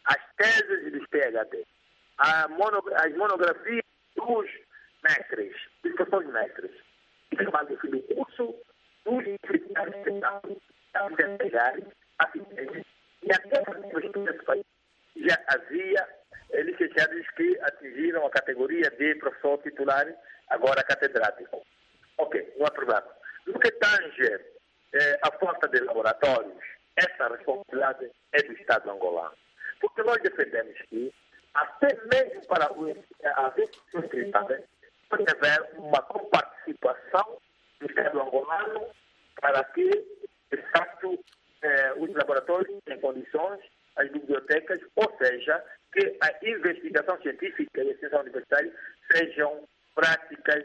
as teses dos P H D, a mono, as monografias dos mestres, dos professores mestres, que trabalham no fim do curso, dos universitários que estão a pegar assistentes, e até nesse país já havia eh, licenciados que atingiram a categoria de professor titular, agora catedrático. Ok, não há problema. No que tange eh, a falta de laboratórios, essa responsabilidade é do Estado angolano. Porque nós defendemos que, até mesmo para a instituição privada, pode haver uma comparticipação do Estado angolano para que, de facto, eh, os laboratórios tenham condições, as bibliotecas, ou seja, que a investigação científica e a extensão universitária sejam práticas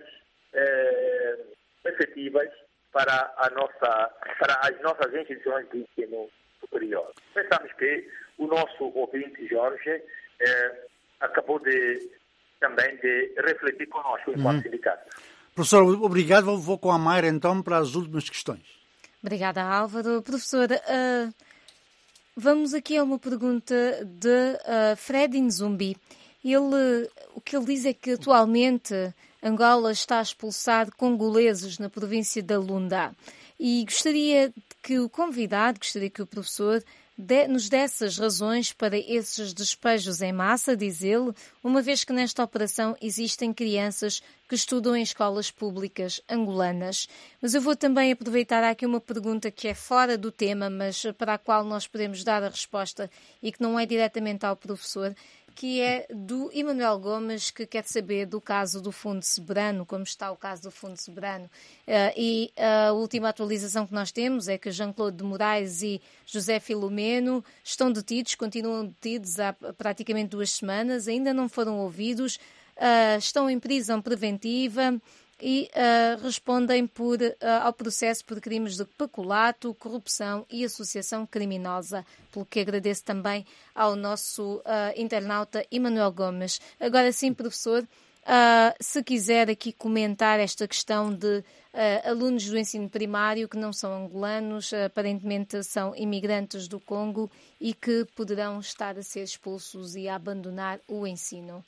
eh, efetivas para, a nossa, para as nossas instituições de ensino superior. Pensamos que o nosso ouvinte, Jorge, eh, acabou de, também de refletir conosco enquanto uhum. sindicato. Professor, obrigado. Vou, vou com a Mayra, então, para as últimas questões. Obrigada, Álvaro. Professor, uh, vamos aqui a uma pergunta de uh, Fred Nzumbi. Ele, o que ele diz é que, atualmente, Angola está a expulsar congoleses na província da Lunda. E gostaria que o convidado, gostaria que o professor de, nos desse as razões para esses despejos em massa, diz ele, uma vez que nesta operação existem crianças que estudam em escolas públicas angolanas. Mas eu vou também aproveitar aqui uma pergunta que é fora do tema, mas para a qual nós podemos dar a resposta e que não é diretamente ao professor, que é do Emanuel Gomes, que quer saber do caso do Fundo Soberano, como está o caso do Fundo Soberano. Uh, e a última atualização que nós temos é que Jean-Claude de Moraes e José Filomeno estão detidos, continuam detidos há praticamente duas semanas, ainda não foram ouvidos, uh, estão em prisão preventiva e uh, respondem por, uh, ao processo por crimes de peculato, corrupção e associação criminosa, pelo que agradeço também ao nosso uh, internauta Emanuel Gomes. Agora sim, professor, uh, se quiser aqui comentar esta questão de uh, alunos do ensino primário que não são angolanos, uh, aparentemente são imigrantes do Congo e que poderão estar a ser expulsos e a abandonar o ensino.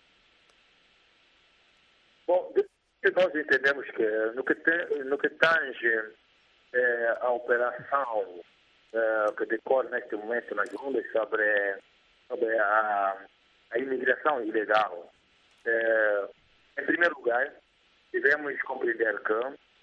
Bom, nós entendemos que no que, te, no que tange eh, a operação eh, que decorre neste momento nas rundas sobre, sobre a, a imigração ilegal, eh, em primeiro lugar, devemos compreender que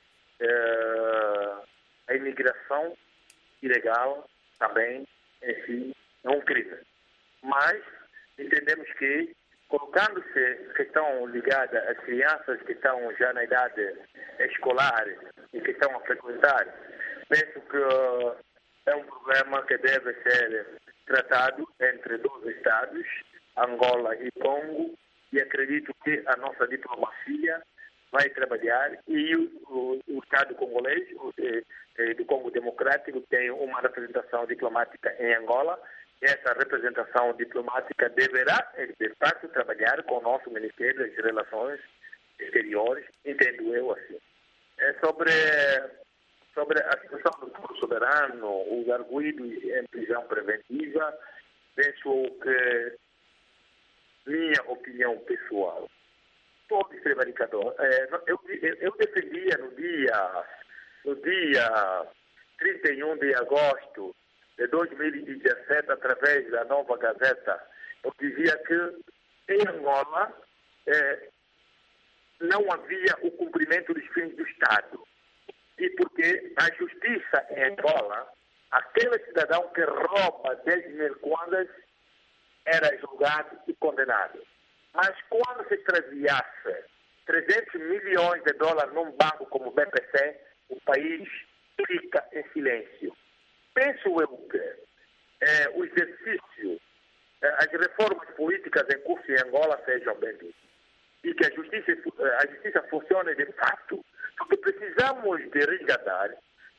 eh, a imigração ilegal também em si é um crime. Mas entendemos que, colocando-se questão ligada às crianças que estão já na idade escolar e que estão a frequentar, penso que é um problema que deve ser tratado entre dois Estados, Angola e Congo, e acredito que a nossa diplomacia vai trabalhar e o, o, o Estado congolês, o, eh, do Congo Democrático, tem uma representação diplomática em Angola. Essa representação diplomática deverá, de facto, trabalhar com o nosso Ministério das Relações Exteriores, entendo eu assim. É sobre, sobre a situação do Fundo Soberano, os arguidos em prisão preventiva, penso que, minha opinião pessoal, todo prevaricador, é, eu, eu, eu defendia no dia, no dia trinta e um de agosto de dois mil e dezessete, através da Nova Gazeta, eu dizia que em Angola eh, não havia o cumprimento dos fins do Estado. E porque a justiça em Angola, aquele cidadão que rouba dez mil kwanzas era julgado e condenado. Mas quando se extraviasse trezentos milhões de dólares num banco como o B P C, o país fica em silêncio. Penso eu que eh, o exercício, eh, as reformas políticas em curso em Angola sejam bem-vindas e que a justiça, a justiça funcione de fato, porque precisamos de resgatar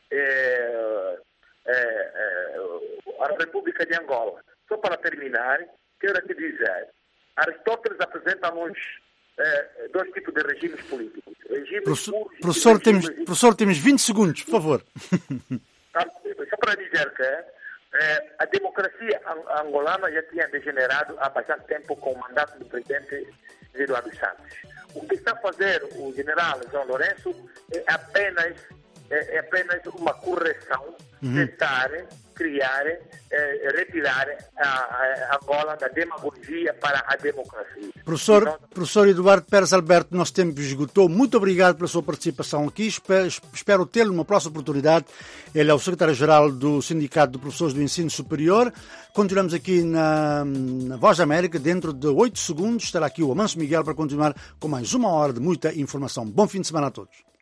eh, eh, eh, a República de Angola. Só para terminar, quero aqui dizer, Aristóteles apresenta-nos eh, dois tipos de regimes políticos. Regimes professor, puros professor, regimes... temos, professor, temos vinte segundos, por favor. Só para dizer que Eh, a democracia angolana já tinha degenerado há bastante tempo com o mandato do presidente Eduardo Santos. O que está a fazer o general João Lourenço é apenas, é, é apenas uma correção, uhum. tentar criar, eh, retirar a, a Angola da demagogia para a democracia. Professor, então, professor Eduardo Pérez Alberto, nosso tempo esgotou. Muito obrigado pela sua participação aqui. Espero, espero tê-lo numa próxima oportunidade. Ele é o secretário-geral do Sindicato de Professores do Ensino Superior. Continuamos aqui na, na Voz da América. Dentro de oito segundos estará aqui o Amancio Miguel para continuar com mais uma hora de muita informação. Bom fim de semana a todos.